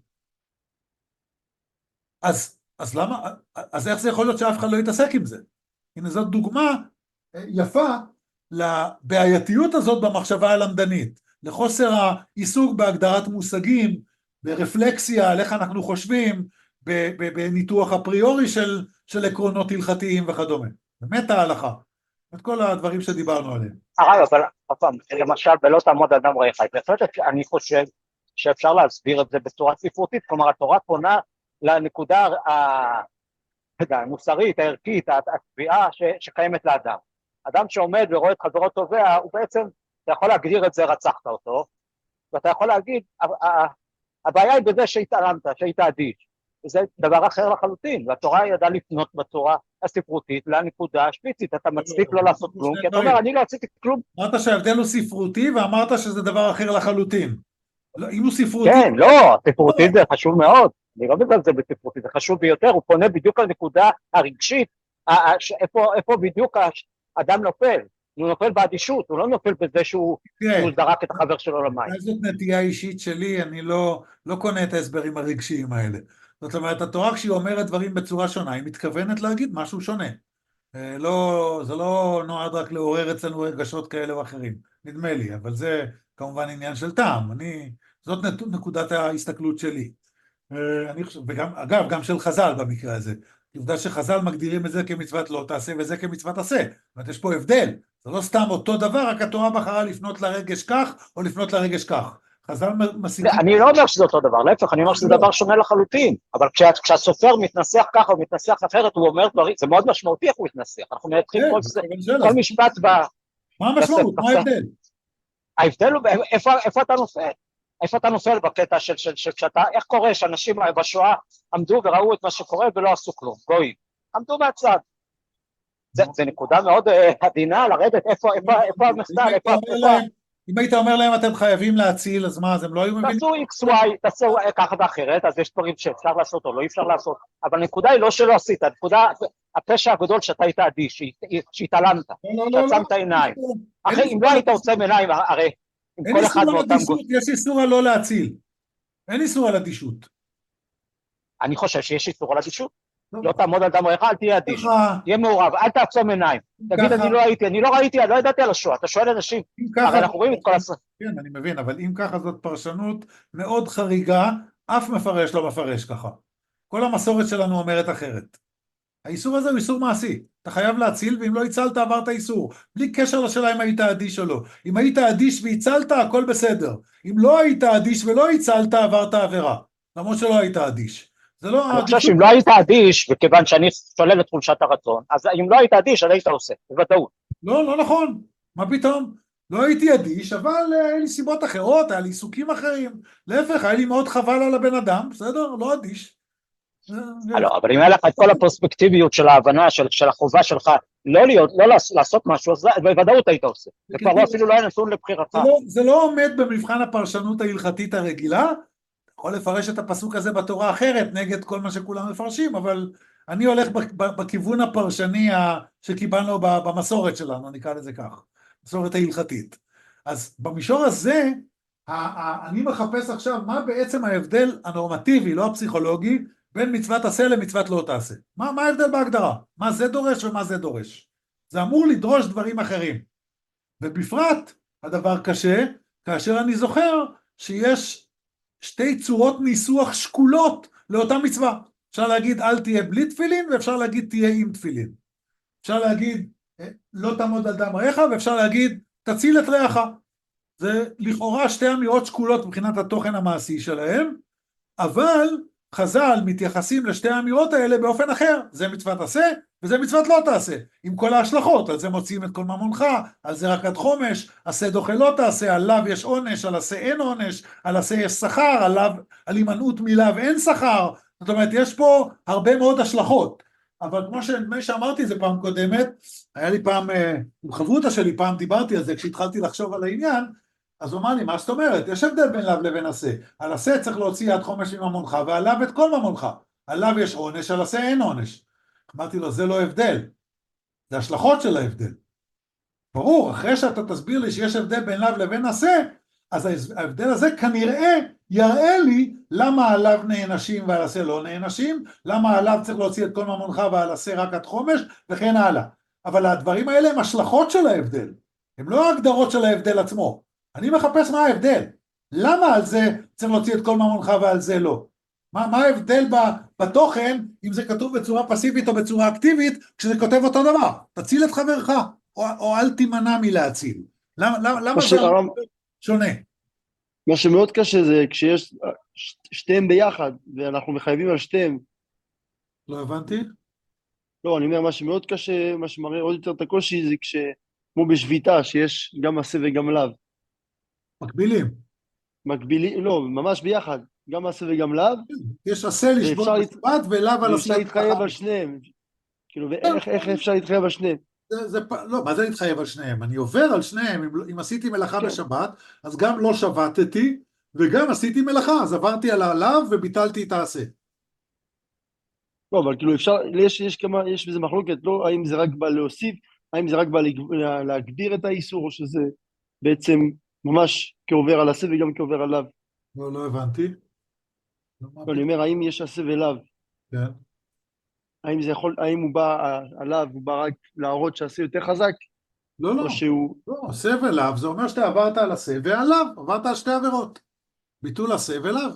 אז, אז למה, אז איך זה יכול להיות שאף אחד לא יתעסק עם זה? הנה זאת דוגמה יפה לבעייתיות הזאת במחשבה הלמדנית, לחוסר העיסוק בהגדרת מושגים, ברפלקסיה על איך אנחנו חושבים, בניתוח הפריורי של, של עקרונות הלכתיים וכדומה. באמת ההלכה. את כל הדברים שדיברנו עליהם.
הרב, אבל הפעם, למשל, בלא תעמוד על דם רעך, בהחלט אני חושב שאפשר להסביר את זה בצורה ספרותית, כלומר התורה פונה לנקודה המוסרית, הערכית, התביעה שקיימת לאדם. אדם שעומד ורואה את חברו טובע, הוא בעצם, אתה יכול להגדיר את זה, רצחת אותו, ואתה יכול להגיד, הבעיה היא בזה שהתעלמת, שהיית אדיש. זה דבר אחר לחלוטין, והתורה ידעה לפנות בצורה הספרותית לנקודה השפיצית, אתה מצדיק לא לעשות כלום, כי אתה אומר, אני לא עשיתי כלום.
אמרת שההבדל הוא ספרותי, ואמרת שזה דבר אחר לחלוטין. אם הוא ספרותי...
כן, לא, ספרותית זה חשוב מאוד, אני לא בגלל זה בספרותית, זה חשוב ביותר, הוא פונה בדיוק לנקודה הרגשית, איפה בדיוק אדם נופל, הוא נופל באדישות, הוא לא נופל בזה שהוא
תראה,
שהוא זרק את החבר שלו למים.
זאת נטייה אישית שלי, אני לא, לא קונה את ההסברים הרגשיים האלה. זאת אומרת, התורה כשהיא אומרת דברים בצורה שונה, היא מתכוונת להגיד משהו שונה. אה, לא, זה לא נועד רק לעורר אצלנו רגשות כאלה או אחרים, נדמה לי, אבל זה כמובן עניין של טעם. אני, זאת נת- נקודת ההסתכלות שלי. אה, אני חושב, וגם, אגב, גם של חז"ל במקרה הזה. עובדה שחז"ל מגדירים את זה כמצוות לא תעשה וזה כמצוות עשה. זאת אומרת, יש פה הבדל. זה לא סתם אותו דבר, רק התורה בחרה לפנות לרגש כך או לפנות לרגש כך. חז"ל מסיקים...
אני לא אומר שזה אותו דבר, להפך, אני אומר שזה דבר שונה לחלוטין, אבל כשה- כשהסופר מתנסח ככה או מתנסח אחרת, הוא אומר דברים, זה מאוד משמעותי איך הוא מתנסח, אנחנו מנתחים
כן,
כל
זה
זה-
אבל שאלה.
כל משפט ב...
מה המשמעות? מה ההבדל?
ההבדל הוא, איפה, איפה אתה נופל? איפה אתה נופל בקטע של, של, של, שאתה, איך קורה שאנשים בשואה עמדו וראו את מה שקורה ולא עשו כלום, גויים, עמדו מהצד. זה, זה נקודה מאוד אה, עדינה לרדת, איפה, איפה, איפה המחדל,
אם היית
איפה,
אומר
איפה,
להם- אם היית אומר להם אתם חייבים להציל, אז מה, אז הם לא היו מבינים?
תעשו איקס וואי, תעשו ככה ואחרת, אז יש דברים שאפשר לעשות או לא אפשר לעשות, אבל הנקודה היא לא שלא עשית, הנקודה, הפשע הגדול שאתה היית אדיש, שהתעלמת,
לא, לא, לא,
שעצמת
לא.
עיניים.
אין
אחרי, אם
איסור
לא
על
היית
אדישות.
עוצם עיניים, הרי עם
אין
כל
איסור
אחד
על
מאותם
אדישות,
גודל,
יש איסור על לא להציל. אין איסור על אדישות.
אני חושב שיש איסור על אדישות,
לא.
לא תעמוד על דמך, אל תהיה אדיש,
ככה,
תהיה מעורב, אל תעצום עיניים, תגיד
ככה-
אני לא הייתי, אני לא ראיתי, אני לא ידעתי על השואה, אתה שואל אנשים,
אם ככה...
הרי אנחנו רואים את כל הס...
כן, אני מבין, אבל אם ככה זאת פרשנות מאוד חריגה, אף מפרש לא מפרש ככה. כל המסורת שלנו אומרת אחרת. האיסור הזה הוא איסור מעשי. אתה חייב להציל, ואם לא הצלת, עברת איסור. בלי קשר לשאלה אם היית אדיש או לא. אם היית אדיש והצלת, הכל בסדר. אם לא היית אדיש ולא הצלת, עברת עבירה. למרות שלא היית אדיש. זה לא...
אני חושב
האדישות-
שאם לא היית אדיש, וכיוון שאני שולל את חולשת הרצון, אז אם לא היית אדיש, אז היית עושה, בוודאות.
לא, לא נכון. מה פתאום? לא הייתי אדיש, אבל אה, היה לי סיבות אחרות, היה לי עיסוקים אחרים. להפך, היה לי מאוד חבל על הבן אדם, בסדר? לא אדיש.
אה, לא, אבל אם היה לך את כל הפרספקטיביות של ההבנה, של, של החובה שלך, לא להיות, לא לעש- לעשות משהו, אז בוודאות היית עושה. זה כבר לא- אפילו לא היה נתון לבחירתך.
זה לא, זה לא עומד במבחן הפרשנות ההלכתית הרגילה, אתה יכול לפרש את הפסוק הזה בתורה אחרת, נגד כל מה שכולם מפרשים, אבל אני הולך ב- ב- בכיוון הפרשני ה- שקיבלנו ב- במסורת שלנו, נקרא לזה כך, מסורת ההלכתית. אז במישור הזה, ה- ה- אני מחפש עכשיו מה בעצם ההבדל הנורמטיבי, לא הפסיכולוגי, בין מצוות עשה למצוות לא תעשה. מה, מה ההבדל בהגדרה? מה זה דורש ומה זה דורש? זה אמור לדרוש דברים אחרים. ובפרט הדבר קשה, כאשר אני זוכר שיש שתי צורות ניסוח שקולות לאותה מצווה. אפשר להגיד אל תהיה בלי תפילין, ואפשר להגיד תהיה עם תפילין. אפשר להגיד לא תעמוד על דם רעך, ואפשר להגיד תציל את רעך. זה לכאורה שתי אמירות שקולות מבחינת התוכן המעשי שלהם, אבל חז"ל מתייחסים לשתי האמירות האלה באופן אחר, זה מצוות עשה וזה מצוות לא תעשה, עם כל ההשלכות, על זה מוציאים את כל ממונך, על זה רק עד חומש, עשה דוחה לא תעשה, על לאו יש עונש, על עשה אין עונש, על עשה יש שכר, על, לאו, על הימנעות מלאו אין שכר, זאת אומרת יש פה הרבה מאוד השלכות, אבל כמו שנדמה שאמרתי זה פעם קודמת, היה לי פעם, עם חברותא שלי פעם דיברתי על זה כשהתחלתי לחשוב על העניין, אז הוא אמר לי, מה זאת אומרת? יש הבדל בין לאו לבין עשה. על עשה צריך להוציא עד חומש מממונך, ועל לאו את כל ממונך. על לאו יש עונש, על עשה אין עונש. אמרתי לו, זה לא הבדל. זה השלכות של ההבדל. ברור, אחרי שאתה תסביר לי שיש הבדל בין לאו לבין עשה, אז ההבדל הזה כנראה יראה לי למה על לאו נענשים ועל עשה לא נענשים, למה על לאו צריך להוציא את כל ממונך ועל עשה רק עד חומש, וכן הלאה. אבל הדברים האלה הם השלכות של ההבדל. הם לא ההגדרות של ההבדל עצמו. אני מחפש מה ההבדל. למה על זה צריך להוציא את כל ממונך ועל זה לא? מה, מה ההבדל בתוכן, אם זה כתוב בצורה פסיבית או בצורה אקטיבית, כשזה כותב אותו דבר? תציל את חברך, או, או אל תימנע מלהציל. למה, למה, למה זה שונה?
מה שמאוד קשה זה כשיש שתיהם ביחד, ואנחנו מחייבים על שתיהם.
לא הבנתי?
לא, אני אומר, מה שמאוד קשה, מה שמראה עוד יותר את הקושי, זה כש, כמו בשביתה, שיש גם עשה וגם לאו.
מקבילים.
מקבילים, לא, ממש ביחד, גם עשה וגם לאו.
יש עשה לשבות בשבת ולאו על
עשיית. אפשר להתחייב על שניהם. כאילו, ואיך איך אפשר להתחייב על שניהם?
זה, זה, לא, מה זה להתחייב על שניהם? אני עובר על שניהם, אם, אם עשיתי מלאכה כן. בשבת, אז גם לא שבתתי, וגם עשיתי מלאכה, אז עברתי על הלאו וביטלתי את העשה.
לא, אבל כאילו אפשר, יש, יש כמה, יש בזה מחלוקת, לא האם זה רק בא להוסיף, האם זה רק בא להג- לה- להגדיר את האיסור, או שזה בעצם ממש כעובר על עשה וגם כעובר עליו?
לא, לא הבנתי. לא, מה
לא, אני
פתאום?
אומר, האם יש עשה ולאו?
כן.
האם זה יכול, האם הוא בא עליו, הוא בא רק להראות שעשה יותר חזק,
לא,
או
לא.
שהוא...
לא, עשה ולאו, זה אומר שאתה עברת על עשה ועליו, עברת על שתי עבירות. ביטול עשה ולאו.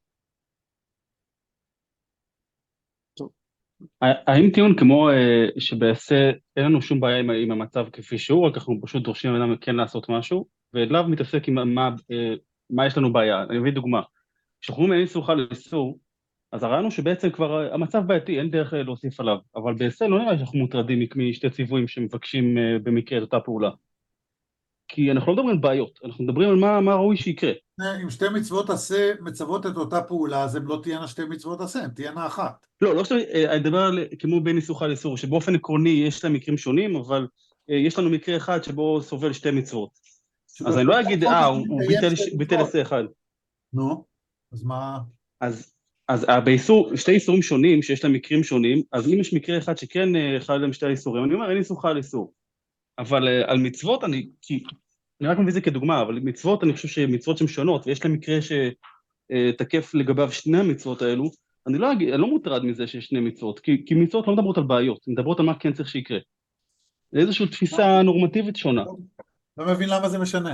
טוב,
האם טיעון כמו אה, שבעשה אין לנו שום בעיה עם, עם המצב כפי שהוא, רק אנחנו פשוט דורשים מאדם כן לעשות משהו, ולאו מתעסק עם מה, אה, מה יש לנו בעיה. אני מביא דוגמה. כשאנחנו אומרים אין איסור חל איסור, אז הרעיון הוא שבעצם כבר אה, המצב בעייתי, אין דרך אה, להוסיף עליו, אבל בעשה לא נראה לי שאנחנו מוטרדים משתי ציוויים שמבקשים אה, במקרה את אותה פעולה. כי אנחנו לא מדברים על בעיות, אנחנו מדברים על מה, מה ראוי שיקרה.
אם שתי מצוות עשה מצוות את אותה פעולה, אז הן לא תהיינה שתי מצוות עשה, הן תהיינה אחת.
לא, לא שאני אה, אני מדבר על כמו בין איסור חל איסור, שבאופן עקרוני יש להם מקרים שונים, אבל אה, יש לנו מקרה אחד שבו סובל שתי מצוות. אז אני לא אגיד, אה, הוא הוא ביטל ביטל עשה אחד.
נו, אז מה?
אז, אז באיסור, שתי איסורים שונים, שיש להם מקרים שונים, אז אם יש מקרה אחד שכן אה, חל עליהם שתי איסורים, אני אומר, אין איסור חל איסור. אבל אה, על מצוות, אני, כי, אני רק מביא את זה כדוגמה, אבל מצוות, אני חושב שמצוות שהן שונות, ויש להם מקרה שתקף לגביו שני המצוות האלו, אני לא, אגיד, אני לא מוטרד מזה שיש שני מצוות, כי, כי מצוות לא מדברות על בעיות, הן מדברות על מה כן צריך שיקרה. זה איזושהי תפיסה נורמטיבית שונה.
לא מבין למה זה משנה.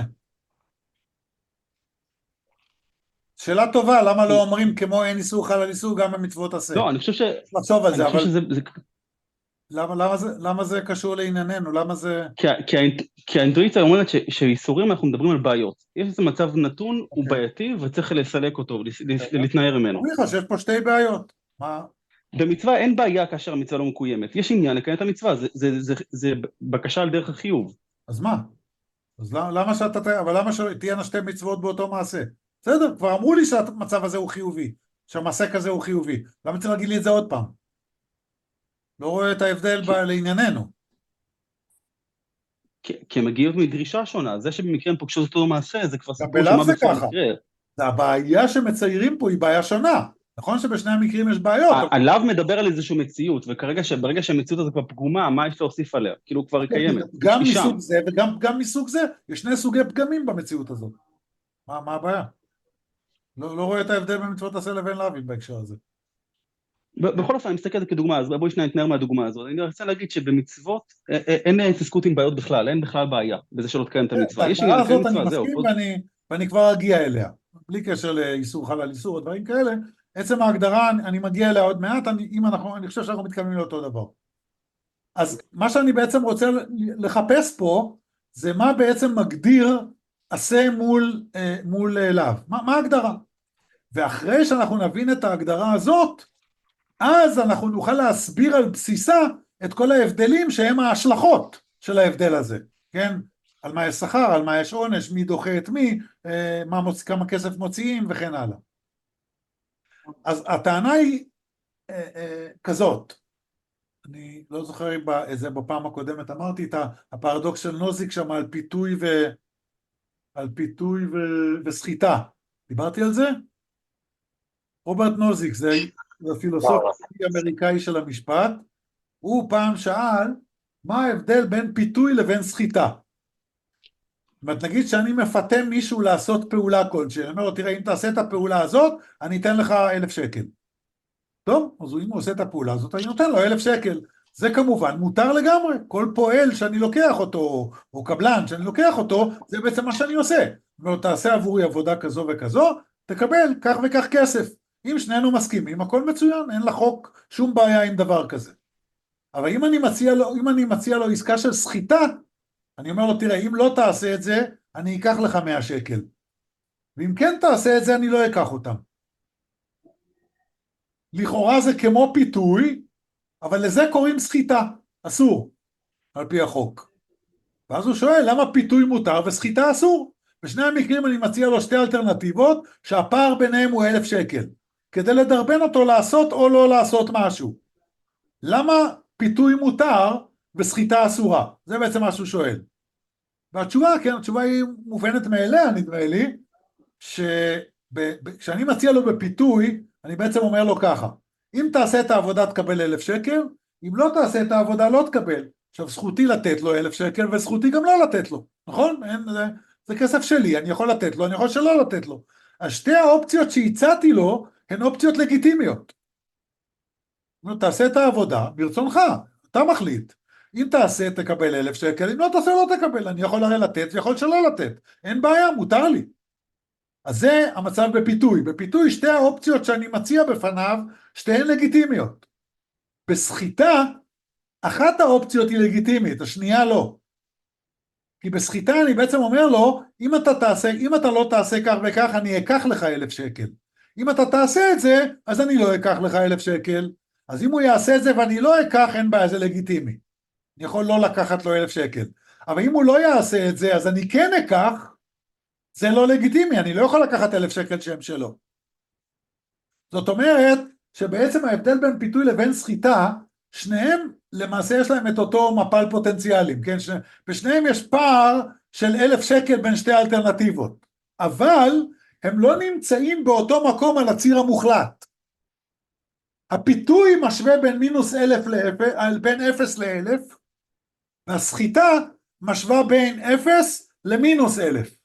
שאלה טובה, למה לא אומרים כמו אין איסור חל על איסור גם במצוות עשה?
לא, אני חושב ש...
לחשוב על
אני
זה,
חושב
אבל
שזה... זה...
למה, למה, זה, למה זה קשור לענייננו? למה זה...
כי, כי, האינט, כי האינטואיציה אומרת ש, שאיסורים אנחנו מדברים על בעיות. יש איזה מצב נתון, okay. הוא בעייתי, וצריך לסלק אותו, okay. להתנער ממנו.
אני חושב שיש פה שתי בעיות. מה?
במצווה אין בעיה כאשר המצווה לא מקוימת. יש עניין לקיים את המצווה, זה, זה, זה, זה בקשה על דרך החיוב.
אז מה? אז למה, למה שאתה... אבל למה שתהיינה שתי מצוות באותו מעשה? בסדר, כבר אמרו לי שהמצב הזה הוא חיובי, שהמעשה כזה הוא חיובי. למה צריך להגיד לי את זה עוד פעם? לא רואה את ההבדל ב... לענייננו.
כי הם מגיעות מדרישה שונה, זה שבמקרה הם פוגשות אותו מעשה, זה כבר סיפור
בלאו זה
בצורה
ככה.
מקרה.
זה הבעיה שמציירים פה היא בעיה שונה. נכון שבשני המקרים יש בעיות.
עליו מדבר על איזושהי מציאות, וכרגע שברגע שהמציאות הזו כבר פגומה, מה יש להוסיף עליה? כאילו כבר היא קיימת.
גם מסוג זה וגם גם מסוג זה, יש שני סוגי פגמים במציאות הזאת. מה, מה הבעיה? לא, לא רואה את ההבדל בין מצוות עשה לבין לאווים בהקשר הזה.
בכל אופן, אני מסתכל על זה כדוגמה, אז בואי שניה נתנער מהדוגמה הזאת. אני רוצה להגיד שבמצוות אין התעסקות עם בעיות בכלל, אין בכלל בעיה בזה שלא תקיים את המצווה. יש עניין לקיים מצווה, זהו.
ואני, ואני כבר אגיע אליה, בלי קשר לאיסור חל על איסור או דברים כאלה. עצם ההגדרה, אני מגיע אליה עוד מעט, אני, אם אנחנו, אני חושב שאנחנו מתכוונים לאותו דבר. אז מה שאני בעצם רוצה לחפש פה, זה מה בעצם מגדיר עשה מול, מול לאו. מה, מה ההגדרה? ואחרי שאנחנו נבין את ההגדרה הזאת, אז אנחנו נוכל להסביר על בסיסה את כל ההבדלים שהם ההשלכות של ההבדל הזה, כן? על מה יש שכר, על מה יש עונש, מי דוחה את מי, מה מוצ... כמה כסף מוציאים וכן הלאה. אז הטענה היא אה, אה, כזאת, אני לא זוכר אם איזה בפעם הקודמת אמרתי את הפרדוקס של נוזיק שם על פיתוי ו... על פיתוי ו... וסחיטה, דיברתי על זה? רוברט נוזיק, זה הפילוסוף האמריקאי של המשפט, הוא פעם שאל מה ההבדל בין פיתוי לבין סחיטה. זאת אומרת, נגיד שאני מפתה מישהו לעשות פעולה כלשהי, אני אומר לו, תראה, אם תעשה את הפעולה הזאת, אני אתן לך אלף שקל. טוב, אז אם הוא עושה את הפעולה הזאת, אני נותן לו אלף שקל. זה כמובן מותר לגמרי, כל פועל שאני לוקח אותו, או קבלן שאני לוקח אותו, זה בעצם מה שאני עושה. זאת אומרת, תעשה עבורי עבודה כזו וכזו, תקבל כך וכך כסף. אם שנינו מסכימים, הכל מצוין, אין לחוק שום בעיה עם דבר כזה. אבל אם אני מציע לו, אם אני מציע לו עסקה של סחיטה, אני אומר לו, תראה, אם לא תעשה את זה, אני אקח לך מאה שקל. ואם כן תעשה את זה, אני לא אקח אותם. לכאורה זה כמו פיתוי, אבל לזה קוראים סחיטה, אסור, על פי החוק. ואז הוא שואל, למה פיתוי מותר וסחיטה אסור? בשני המקרים אני מציע לו שתי אלטרנטיבות, שהפער ביניהם הוא אלף שקל. כדי לדרבן אותו לעשות או לא לעשות משהו. למה פיתוי מותר וסחיטה אסורה? זה בעצם מה שהוא שואל. והתשובה, כן, התשובה היא מובנת מאליה, נדמה לי, שכשאני מציע לו בפיתוי, אני בעצם אומר לו ככה, אם תעשה את העבודה תקבל אלף שקל, אם לא תעשה את העבודה לא תקבל, עכשיו, זכותי לתת לו אלף שקל, וזכותי גם לא לתת לו, נכון? אין, זה, זה כסף שלי, אני יכול לתת לו, אני יכול שלא לתת לו. אז שתי האופציות שהצעתי לו, הן אופציות לגיטימיות. תעשה את העבודה ברצונך, אתה מחליט. אם תעשה, תקבל אלף שקל, אם לא תעשה, לא תקבל. אני יכול הרי לתת, ויכול שלא לתת. אין בעיה, מותר לי. אז זה המצב בפיתוי. בפיתוי שתי האופציות שאני מציע בפניו, שתיהן לגיטימיות. בסחיטה, אחת האופציות היא לגיטימית, השנייה לא. כי בסחיטה אני בעצם אומר לו, אם אתה תעשה, אם אתה לא תעשה כך וכך, אני אקח לך אלף שקל. אם אתה תעשה את זה, אז אני לא אקח לך אלף שקל. אז אם הוא יעשה את זה ואני לא אקח, אין בעיה, זה לגיטימי. אני יכול לא לקחת לו אלף שקל. אבל אם הוא לא יעשה את זה, אז אני כן אקח, זה לא לגיטימי, אני לא יכול לקחת אלף שקל שהם שלו. זאת אומרת, שבעצם ההבדל בין פיתוי לבין סחיטה, שניהם למעשה יש להם את אותו מפל פוטנציאלים, כן? שני, בשניהם יש פער של אלף שקל בין שתי האלטרנטיבות, אבל הם לא נמצאים באותו מקום על הציר המוחלט. הפיתוי משווה בין מינוס אלף לאפס, בין אפס לאלף, והסחיטה משווה בין אפס למינוס אלף.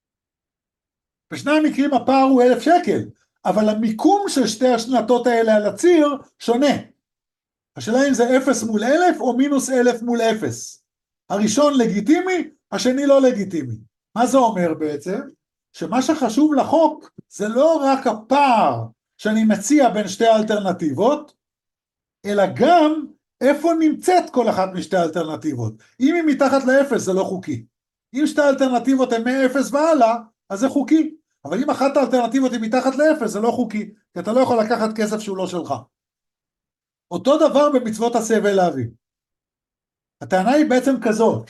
בשני המקרים הפער הוא אלף שקל, אבל המיקום של שתי השנתות האלה על הציר שונה. השאלה אם זה אפס מול אלף או מינוס אלף מול אפס. הראשון לגיטימי, השני לא לגיטימי. מה זה אומר בעצם? שמה שחשוב לחוק זה לא רק הפער שאני מציע בין שתי האלטרנטיבות, אלא גם איפה נמצאת כל אחת משתי האלטרנטיבות. אם היא מתחת לאפס זה לא חוקי. אם שתי האלטרנטיבות הן מאפס והלאה, אז זה חוקי. אבל אם אחת האלטרנטיבות היא מתחת לאפס, זה לא חוקי. כי אתה לא יכול לקחת כסף שהוא לא שלך. אותו דבר במצוות עשה ולהביא. הטענה היא בעצם כזאת.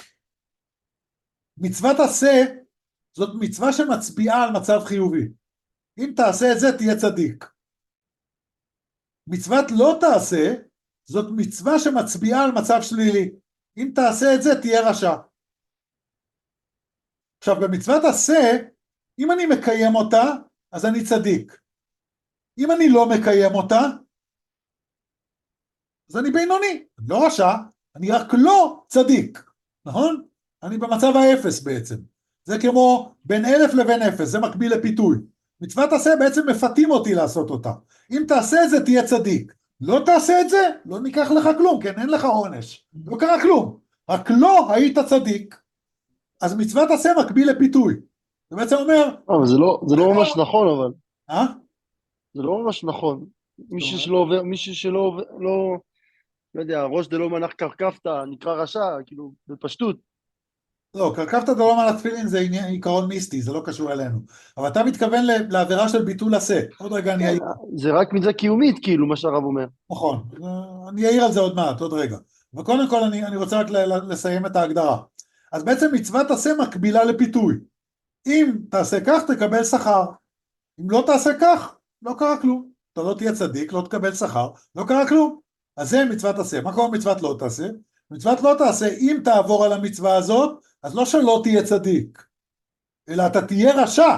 מצוות עשה, זאת מצווה שמצביעה על מצב חיובי. אם תעשה את זה, תהיה צדיק. מצוות לא תעשה, זאת מצווה שמצביעה על מצב שלילי. אם תעשה את זה, תהיה רשע. עכשיו, במצוות עשה, אם אני מקיים אותה, אז אני צדיק. אם אני לא מקיים אותה, אז אני בינוני. אני לא רשע, אני רק לא צדיק. נכון? אני במצב האפס בעצם. זה כמו בין אלף לבין אפס, זה מקביל לפיתוי. מצוות עשה בעצם מפתים אותי לעשות אותה. אם תעשה את זה, תהיה צדיק. לא תעשה את זה, לא ניקח לך כלום, כן? אין לך עונש. לא קרה כלום. רק לא היית צדיק. אז מצוות עשה מקביל לפיתוי. זה בעצם אומר...
אבל זה לא, זה לא ממש נכון, אבל.
אה?
זה לא ממש נכון. מישהו שלא עובר, מישהו שלא עובר, לא, לא יודע, ראש דלא מנח קרקפתא, נקרא רשע, כאילו, בפשטות.
לא, קרקפתא דלא מנח תפילין זה עיקרון מיסטי, זה לא קשור אלינו. אבל אתה מתכוון לעבירה של ביטול עשה. עוד רגע אני אעיר.
זה רק מזה קיומית, כאילו, מה שהרב אומר.
נכון, אני אעיר על זה עוד מעט, עוד רגע. וקודם כל אני, אני רוצה רק לסיים את ההגדרה. אז בעצם מצוות עשה מקבילה לפיתוי. אם תעשה כך, תקבל שכר. אם לא תעשה כך, לא קרה כלום. אתה לא תהיה צדיק, לא תקבל שכר, לא קרה כלום. אז זה מצוות עשה. מה קורה מצוות לא תעשה? מצוות לא תעשה, אם תעבור על המצווה הזאת, אז לא שלא תהיה צדיק, אלא אתה תהיה רשע.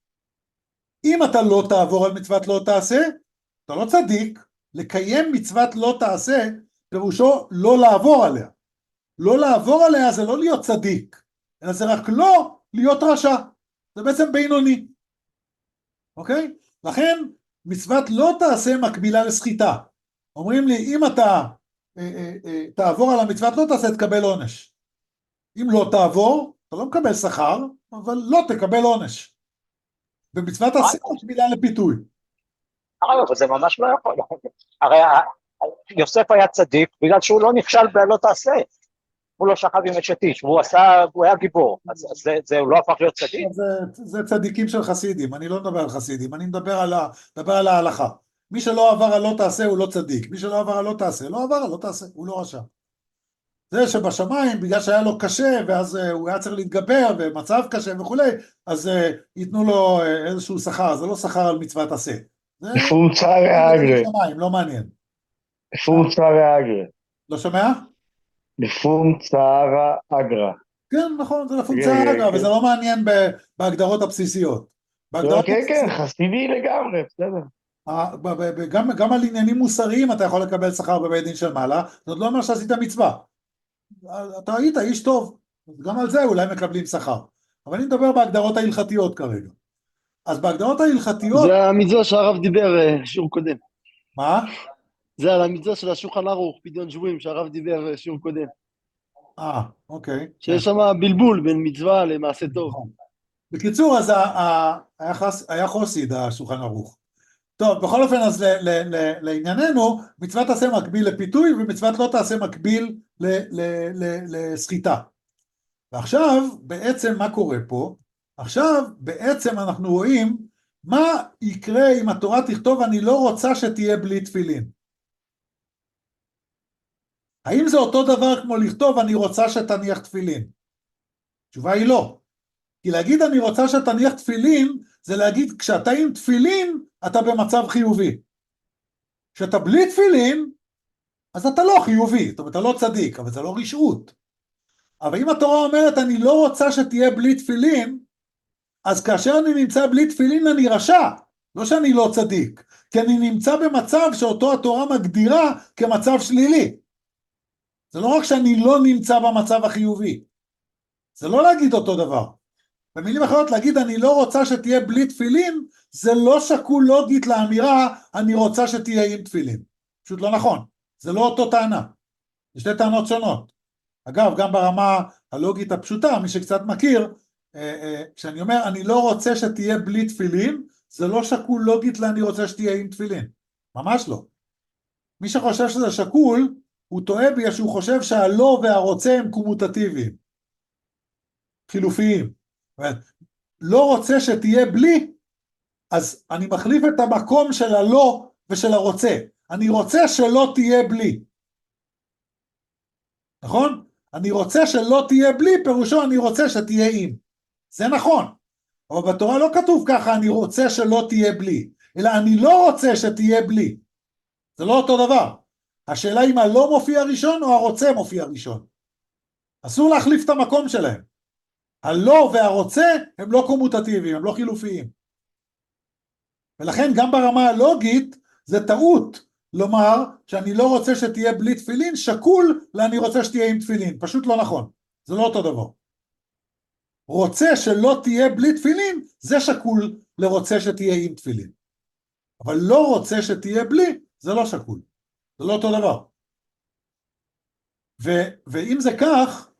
אם אתה לא תעבור על מצוות לא תעשה, אתה לא צדיק. לקיים מצוות לא תעשה, פירושו לא לעבור עליה. לא לעבור עליה זה לא להיות צדיק, אלא זה רק לא להיות רשע. זה בעצם בינוני. אוקיי? לכן מצוות לא תעשה מקבילה לסחיטה. אומרים לי, אם אתה אה, אה, אה, תעבור על המצוות לא תעשה, תקבל עונש. אם לא תעבור, אתה לא מקבל שכר, אבל לא תקבל עונש. במצוות עשה מקבילה לפיתוי.
אבל זה ממש לא יכול. הרי יוסף היה צדיק בגלל שהוא לא נכשל בלא תעשה. הוא לא שכב עם אשת איש, והוא עשה, הוא היה גיבור, אז, אז זה, זה, הוא לא הפך להיות צדיק?
זה, זה צדיקים של חסידים, אני לא מדבר על חסידים, אני מדבר על, ה, מדבר על ההלכה. מי שלא עבר על לא תעשה הוא לא צדיק, מי שלא עבר על לא תעשה, לא עבר על לא תעשה, הוא לא רשע. זה שבשמיים, בגלל שהיה לו קשה, ואז uh, הוא היה צריך להתגבר, ומצב קשה וכולי, אז uh, ייתנו לו uh, איזשהו שכר, זה לא שכר על מצוות עשה.
איפה הומצא האגרה?
לא מעניין.
איפה הומצא האגרה?
לא שומע?
לפונקציה אגרה.
כן, נכון, זה לפונקציה אגרה, אבל זה לא מעניין בהגדרות הבסיסיות.
כן, כן, חסידי לגמרי, בסדר.
גם על עניינים מוסריים אתה יכול לקבל שכר בבית דין של מעלה, זאת לא אומר שעשית מצווה. אתה היית איש טוב, גם על זה אולי מקבלים שכר. אבל אני מדבר בהגדרות ההלכתיות כרגע. אז בהגדרות ההלכתיות...
זה המצווה שהרב דיבר אה, שיעור קודם.
מה?
זה על המצווה של השולחן ערוך, פדיון שבויים, שהרב דיבר אה, שיעור קודם.
אה, אוקיי.
שיש שם בלבול בין מצווה למעשה טוב.
נכון. בקיצור, אז ה- ה- היה חס- היה חוסיד השולחן ערוך. טוב, בכל אופן, אז ל- ל- ל- לענייננו, מצוות תעשה מקביל לפיתוי, ומצוות לא תעשה מקביל ל- ל- ל- לסחיטה. ועכשיו, בעצם מה קורה פה? עכשיו, בעצם אנחנו רואים מה יקרה אם התורה תכתוב, אני לא רוצה שתהיה בלי תפילין. האם זה אותו דבר כמו לכתוב, אני רוצה שתניח תפילין? התשובה היא לא. כי להגיד אני רוצה שתניח תפילין, זה להגיד כשאתה עם תפילין, אתה במצב חיובי. כשאתה בלי תפילין, אז אתה לא חיובי, זאת אומרת, אתה לא צדיק, אבל זה לא רשעות. אבל אם התורה אומרת, אני לא רוצה שתהיה בלי תפילין, אז כאשר אני נמצא בלי תפילין, אני רשע. לא שאני לא צדיק, כי אני נמצא במצב שאותו התורה מגדירה כמצב שלילי. זה לא רק שאני לא נמצא במצב החיובי. זה לא להגיד אותו דבר. במילים אחרות, להגיד אני לא רוצה שתהיה בלי תפילין, זה לא שקול לוגית לאמירה, אני רוצה שתהיה עם תפילין. פשוט לא נכון. זה לא אותו טענה. יש שתי טענות שונות. אגב, גם ברמה הלוגית הפשוטה, מי שקצת מכיר, כשאני אומר אני לא רוצה שתהיה בלי תפילין, זה לא שקול לוגית לאני רוצה שתהיה עם תפילין. ממש לא. מי שחושב שזה שקול, הוא טועה בגלל שהוא חושב שהלא והרוצה הם קומוטטיביים. חילופיים. לא רוצה שתהיה בלי, אז אני מחליף את המקום של הלא ושל הרוצה. אני רוצה שלא תהיה בלי. נכון? אני רוצה שלא תהיה בלי, פירושו אני רוצה שתהיה עם. זה נכון. אבל בתורה לא כתוב ככה, אני רוצה שלא תהיה בלי. אלא אני לא רוצה שתהיה בלי. זה לא אותו דבר. השאלה אם הלא מופיע ראשון או הרוצה מופיע ראשון. אסור להחליף את המקום שלהם. הלא והרוצה הם לא קומוטטיביים, הם לא חילופיים. ולכן גם ברמה הלוגית זה טעות לומר שאני לא רוצה שתהיה בלי תפילין, שקול לאני רוצה שתהיה עם תפילין. פשוט לא נכון. זה לא אותו דבר. רוצה שלא תהיה בלי תפילין, זה שקול לרוצה שתהיה עם תפילין. אבל לא רוצה שתהיה בלי, זה לא שקול. זה לא אותו דבר. ו- ואם זה כך,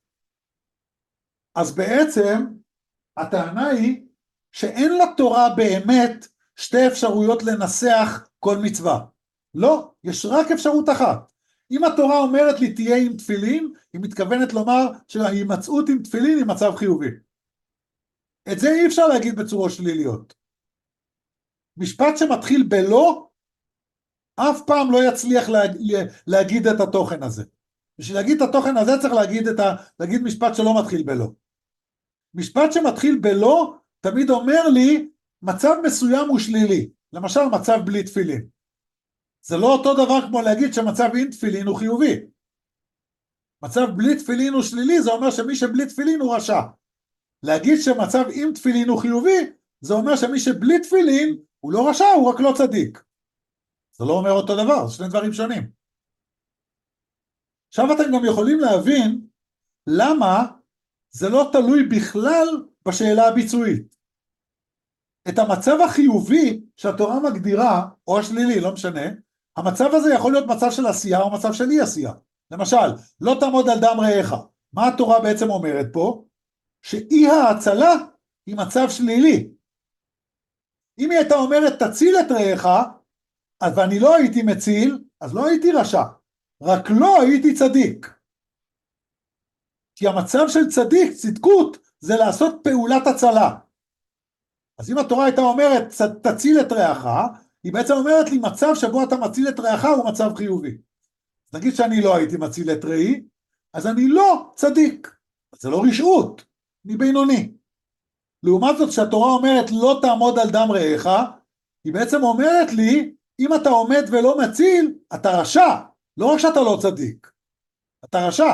אז בעצם הטענה היא שאין לתורה באמת שתי אפשרויות לנסח כל מצווה. לא, יש רק אפשרות אחת. אם התורה אומרת לי תהיה עם תפילין, היא מתכוונת לומר שההימצאות עם תפילין היא מצב חיובי. את זה אי אפשר להגיד בצורות שליליות. משפט שמתחיל בלא, אף פעם לא יצליח לה, להגיד את התוכן הזה. בשביל להגיד את התוכן הזה צריך להגיד, את ה, להגיד משפט שלא מתחיל בלא. משפט שמתחיל בלא, תמיד אומר לי, מצב מסוים הוא שלילי. למשל, מצב בלי תפילין. זה לא אותו דבר כמו להגיד שמצב עם תפילין הוא חיובי. מצב בלי תפילין הוא שלילי, זה אומר שמי שבלי תפילין הוא רשע. להגיד שמצב עם תפילין הוא חיובי, זה אומר שמי שבלי תפילין הוא לא רשע, הוא רק לא צדיק. זה לא אומר אותו דבר, זה שני דברים שונים. עכשיו אתם גם יכולים להבין למה זה לא תלוי בכלל בשאלה הביצועית. את המצב החיובי שהתורה מגדירה, או השלילי, לא משנה, המצב הזה יכול להיות מצב של עשייה או מצב של אי עשייה. למשל, לא תעמוד על דם רעך. מה התורה בעצם אומרת פה? שאי ההצלה היא מצב שלילי. אם היא הייתה אומרת תציל את רעך, אז ואני לא הייתי מציל, אז לא הייתי רשע. רק לא הייתי צדיק. כי המצב של צדיק, צדקות, זה לעשות פעולת הצלה. אז אם התורה הייתה אומרת תציל את רעך, היא בעצם אומרת לי מצב שבו אתה מציל את רעך הוא מצב חיובי. אז נגיד שאני לא הייתי מציל את רעי, אז אני לא צדיק. זה לא רשעות, אני בינוני. לעומת זאת שהתורה אומרת לא תעמוד על דם רעך, היא בעצם אומרת לי, אם אתה עומד ולא מציל, אתה רשע. לא רק שאתה לא צדיק, אתה רשע.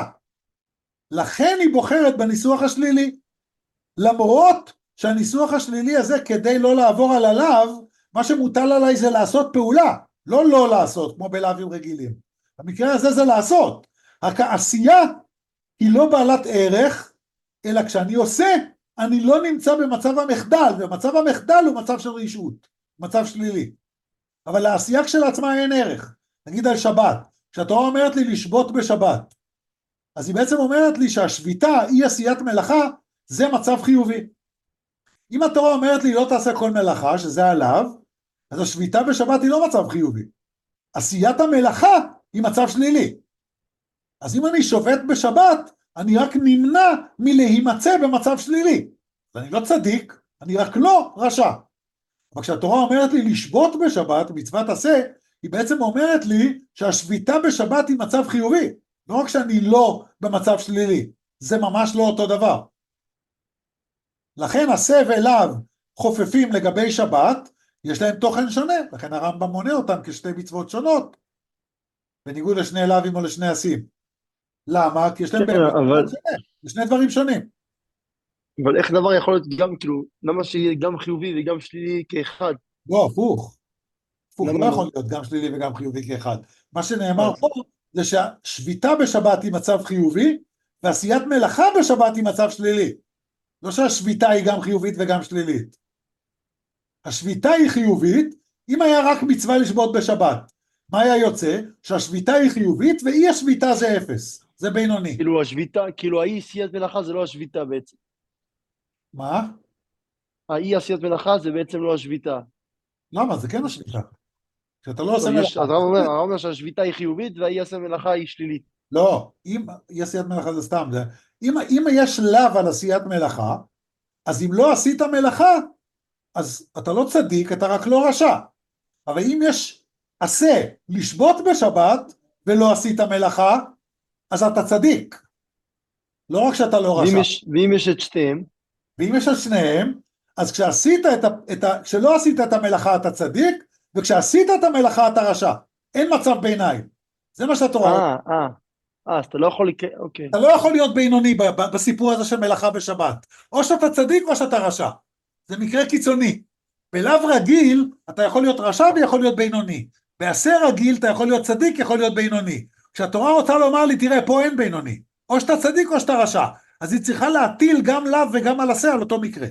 לכן היא בוחרת בניסוח השלילי. למרות שהניסוח השלילי הזה, כדי לא לעבור על הלאו, מה שמוטל עליי זה לעשות פעולה, לא לא לעשות, כמו בלאווים רגילים. במקרה הזה זה לעשות. רק העשייה היא לא בעלת ערך, אלא כשאני עושה, אני לא נמצא במצב המחדל, ומצב המחדל הוא מצב של רשעות, מצב שלילי. אבל לעשייה כשלעצמה אין ערך. נגיד על שבת, כשהתורה אומרת לי לשבות בשבת, אז היא בעצם אומרת לי שהשביתה, אי עשיית מלאכה, זה מצב חיובי. אם התורה אומרת לי לא תעשה כל מלאכה, שזה עליו, אז השביתה בשבת היא לא מצב חיובי. עשיית המלאכה היא מצב שלילי. אז אם אני שובת בשבת, אני רק נמנע מלהימצא במצב שלילי. ואני לא צדיק, אני רק לא רשע. אבל כשהתורה אומרת לי לשבות בשבת, מצוות עשה, היא בעצם אומרת לי שהשביתה בשבת היא מצב חיובי. לא רק שאני לא במצב שלילי, זה ממש לא אותו דבר. לכן עשה ולאו חופפים לגבי שבת, יש להם תוכן שונה, לכן הרמב"ם מונה אותם כשתי מצוות שונות, בניגוד לשני לאווים או לשני עשים. למה? כי יש להם באמת
אבל,
שונה, זה שני דברים שונים.
אבל איך דבר יכול להיות גם, כאילו, למה שיהיה גם חיובי וגם שלילי כאחד?
לא, הפוך. הפוך,
למה
לא
לא?
יכול להיות גם שלילי וגם חיובי כאחד. מה שנאמר
אז-
פה, זה שהשביתה בשבת היא מצב חיובי, ועשיית מלאכה בשבת היא מצב שלילי. לא שהשביתה היא גם חיובית וגם שלילית. השביתה היא חיובית, אם היה רק מצווה לשבות בשבת. מה היה יוצא? שהשביתה היא חיובית, ואי השביתה זה אפס. זה בינוני.
כאילו השביתה, כאילו האי עשיית מלאכה זה לא השביתה בעצם.
מה?
האי עשיית מלאכה זה בעצם לא השביתה.
למה? זה כן השביתה. כשאתה לא עושה
לא, יש-
מלאכה.
אז הרב אומר, הרב אומר שהשביתה היא חיובית והאי עשיית מלאכה היא שלילית.
לא, אם אי עשיית מלאכה זה סתם. זה, אם, אם יש לאו על עשיית מלאכה, אז אם לא עשית מלאכה, אז אתה לא צדיק, אתה רק לא רשע. אבל אם יש עשה לשבות בשבת, ולא עשית מלאכה, אז אתה צדיק. לא רק שאתה לא רשע.
ואם יש, ואם יש את שתיהם,
ואם יש על שניהם, אז כשעשית את ה, את ה, כשלא עשית את המלאכה אתה צדיק, וכשעשית את המלאכה אתה רשע. אין מצב ביניים. זה מה שהתורה אומרת.
אה, אה, אה, אז אתה לא יכול, לק- אוקיי.
אתה לא יכול להיות בינוני ב- ב- בסיפור הזה של מלאכה בשבת. או שאתה צדיק או שאתה רשע. זה מקרה קיצוני. בלאו רגיל אתה יכול להיות רשע ויכול להיות בינוני. בעשה רגיל אתה יכול להיות צדיק, יכול להיות בינוני. כשהתורה רוצה לומר לי, תראה, פה אין בינוני. או שאתה צדיק או שאתה רשע. אז היא צריכה להטיל גם לאו וגם על עשה על אותו מקרה.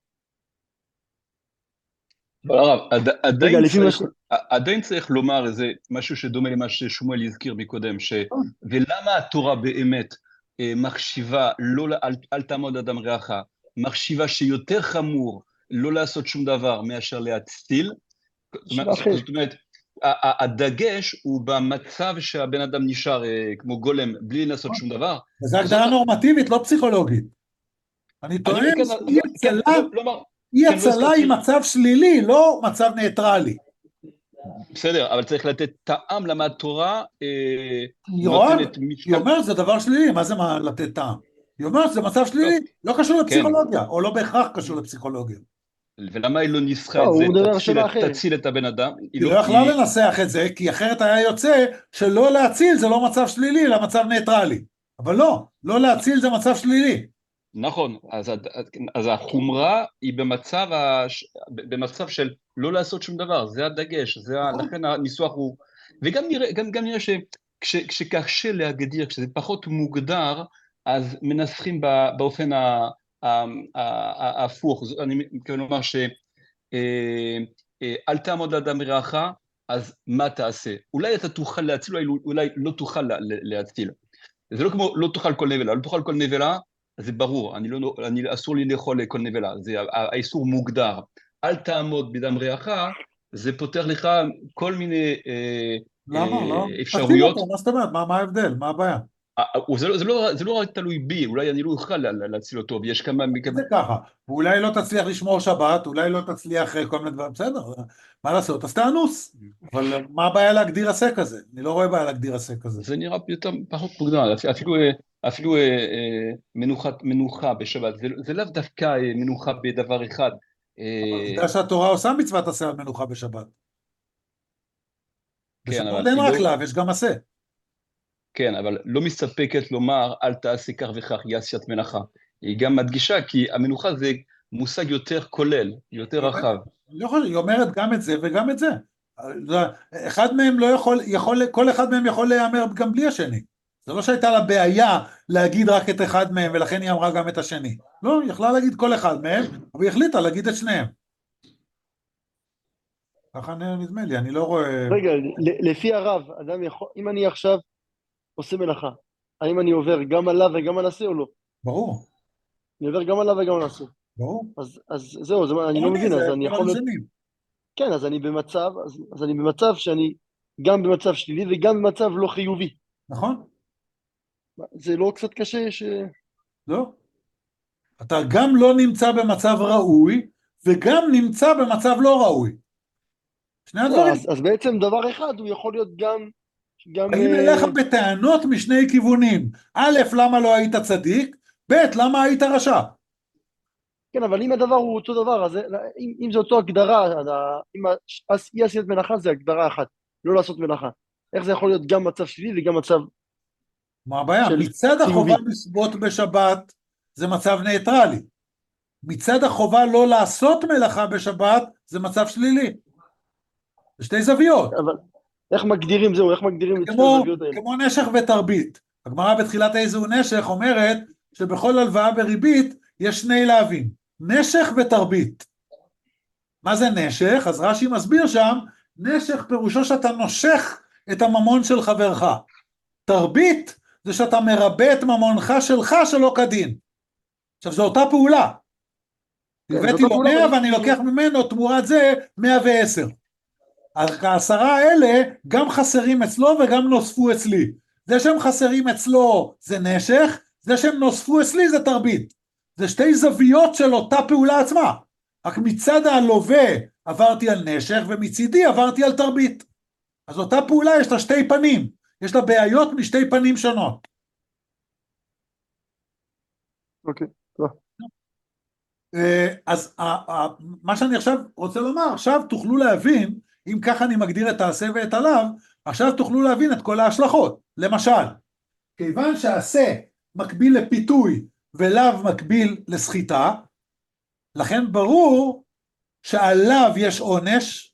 אבל הרב, עד,
רגע,
עדיין,
לפי מה
צריך,
ש...
עדיין צריך לומר איזה משהו שדומה למה ששמואל הזכיר מקודם, ש... ולמה התורה באמת אה, מחשיבה, לא, אל, אל תעמוד אדם רעך, מחשיבה שיותר חמור לא לעשות שום דבר מאשר להציל,
שאלה אחרת.
זאת אומרת, ה- ה- הדגש הוא במצב שהבן אדם נשאר אה, כמו גולם בלי לעשות שום דבר.
וזו הגדרה נורמטיבית, לא פסיכולוגית. אני
אני-
טוען
כן,
שאי
כן,
הצלה,
לא- לא-
אי
כן, לא
הצלה היא
הזכרתי.
מצב שלילי, לא מצב ניטרלי.
בסדר, אבל צריך לתת טעם למה התורה אה,
היא רואה,
נותנת
היא
משקל.
אומרת זה דבר שלילי, מה זה מה לתת טעם? היא אומרת זה מצב שלילי, לא קשור לפסיכולוגיה, או לא בהכרח קשור לפסיכולוגיה.
ולמה היא לא ניסחה
לא,
את זה,
הוא מדבר על
תציל,
שאלה
את-
אחרת.
תציל את הבן אדם?
היא לא יכלה לנסח את זה, כי אחרת היה יוצא שלא להציל זה לא מצב שלילי, אלא מצב ניטרלי. אבל לא, לא להציל זה מצב שלילי.
נכון, אז, אז החומרה היא במצב, הש... במצב של לא לעשות שום דבר, זה הדגש, זה ה... לכן הניסוח הוא, וגם נראה, גם, גם נראה שכשקשה להגדיר, כשזה פחות מוגדר, אז מנסחים באופן ה... ההפוך. אני מתכוון לומר שאל תעמוד לאדם מרעך, אז מה תעשה? אולי אתה תוכל להציל, אולי, אולי לא תוכל לה, להציל. זה לא כמו לא תאכל כל נבלה, לא תאכל כל נבלה, זה ברור, אני לא, אני, אסור לי לאכול כל נבלה, זה, האיסור מוגדר. אל תעמוד בדם רעך, זה פותח לך כל מיני אה,
למה?
אה,
לא?
אפשרויות.
תתחיל אותו, מה זאת אומרת? מה, מה ההבדל? מה הבעיה?
זה לא, זה, לא, זה לא רק תלוי בי, אולי אני לא אוכל להציל אותו, ויש כמה...
זה ככה, ואולי לא תצליח לשמור שבת, אולי לא תצליח כל מיני דברים, בסדר, מה לעשות? אז תאנוס, אבל מה הבעיה להגדיר עשה כזה? אני לא רואה בעיה להגדיר עשה כזה.
זה נראה יותר, פחות מוגדר, אפילו, אפילו מנוחה, מנוחה בשבת, זה, זה לאו דווקא מנוחה בדבר אחד.
אבל תדע שהתורה עושה מצוות עשה על מנוחה בשבת.
כן,
בשבת אין רק לאו, יש גם עשה.
כן, אבל לא מסתפקת לומר, אל תעשה כך וכך, היא עשיית מלאכה. היא גם מדגישה, כי המנוחה זה מושג יותר כולל, יותר רחב.
היא אומרת גם את זה וגם את זה. אחד מהם לא יכול, יכול, כל אחד מהם יכול להיאמר גם בלי השני. זה לא שהייתה לה בעיה להגיד רק את אחד מהם, ולכן היא אמרה גם את השני. לא, היא יכלה להגיד כל אחד מהם, אבל היא החליטה להגיד את שניהם. ככה נדמה לי, אני לא רואה...
רגע, ל- לפי הרב, אדם יכול, אם אני עכשיו עושה מלאכה, האם אני עובר גם עליו וגם על עשה או לא?
ברור,
אני עובר גם עליו וגם על עשה.
ברור.
אז, אז זהו, זה, מה- אני לא
עוני
מבין,
זה
אז אני
כל
יכול להיות,
הראשונים.
כן, אז אני במצב, אז, אז אני במצב שאני גם במצב שלילי וגם במצב לא חיובי.
נכון?
זה לא קצת קשה ש...
לא. אתה גם לא נמצא במצב ראוי, וגם נמצא במצב לא ראוי. שני
לא,
הדברים.
אז, אז בעצם דבר אחד, הוא יכול להיות גם, גם,
באים
אה,
אליך בטענות משני כיוונים. א', למה לא היית צדיק? ב', למה היית רשע?
כן, אבל אם הדבר הוא אותו דבר, אז אם, אם זה אותו הגדרה, אז ה- אם ה- אז אי עשיית מלאכה זה הגדרה אחת, לא לעשות מלאכה. איך זה יכול להיות גם מצב שלילי וגם מצב
מה הבעיה?
של
מצד החובה
חיובי?
לשבות בשבת זה מצב ניטרלי. מצד החובה לא לעשות מלאכה בשבת זה מצב שלילי. זה שתי זוויות.
אבל איך מגדירים זהו, איך מגדירים את שתי
כמו,
הזוויות האלה?
כמו נשך ותרבית. הגמרא בתחילת איזהו נשך אומרת שבכל הלוואה בריבית יש שני להבים. נשך ותרבית. מה זה נשך? אז רש"י מסביר שם, נשך פירושו שאתה נושך את הממון של חברך. תרבית זה שאתה מרבה את ממונך שלך שלא כדין. עכשיו זו אותה פעולה.
כן,
הבאתי
זאת
לו
הפעולה,
מאה
אבל
ואני
כאילו-
לוקח ממנו תמורת זה מאה ועשר. העשרה האלה גם חסרים אצלו וגם נוספו אצלי. זה שהם חסרים אצלו זה נשך, זה שהם נוספו אצלי זה תרבית. זה שתי זוויות של אותה פעולה עצמה. רק מצד הלווה עברתי על נשך ומצידי עברתי על תרבית. אז אותה פעולה יש לה שתי פנים. יש לה בעיות משתי פנים שונות.
אוקיי, טוב.
אה, אז ה- ה- מה שאני עכשיו רוצה לומר, עכשיו תוכלו להבין, אם ככה אני מגדיר את העשה ואת הלאו, עכשיו תוכלו להבין את כל ההשלכות. למשל, כיוון שהעשה מקביל לפיתוי ולאו מקביל לסחיטה, לכן ברור שעליו יש עונש,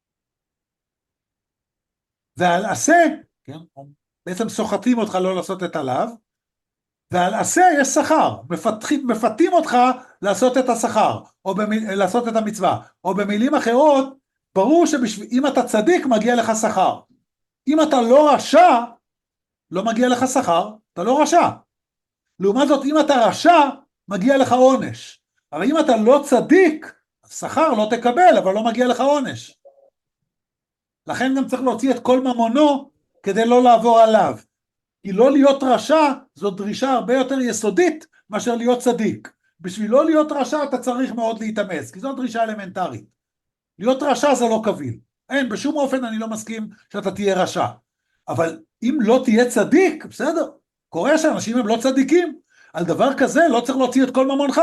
ועל עשה, כן, בעצם סוחטים אותך לא לעשות את הלאו, ועל עשה יש שכר, מפתחים, מפתים אותך לעשות את השכר, או במיל, לעשות את המצווה, או במילים אחרות, ברור שאם אתה צדיק מגיע לך שכר. אם אתה לא רשע, לא מגיע לך שכר, אתה לא רשע. לעומת זאת, אם אתה רשע, מגיע לך עונש. אבל אם אתה לא צדיק, שכר לא תקבל, אבל לא מגיע לך עונש. לכן גם צריך להוציא את כל ממונו, כדי לא לעבור עליו. כי לא להיות רשע, זו דרישה הרבה יותר יסודית, מאשר להיות צדיק. בשביל לא להיות רשע, אתה צריך מאוד להתאמץ, כי זו דרישה אלמנטרית. להיות רשע זה לא קביל. אין, בשום אופן אני לא מסכים שאתה תהיה רשע. אבל אם לא תהיה צדיק, בסדר, קורה שאנשים הם לא צדיקים, על דבר כזה לא צריך להוציא את כל ממונך.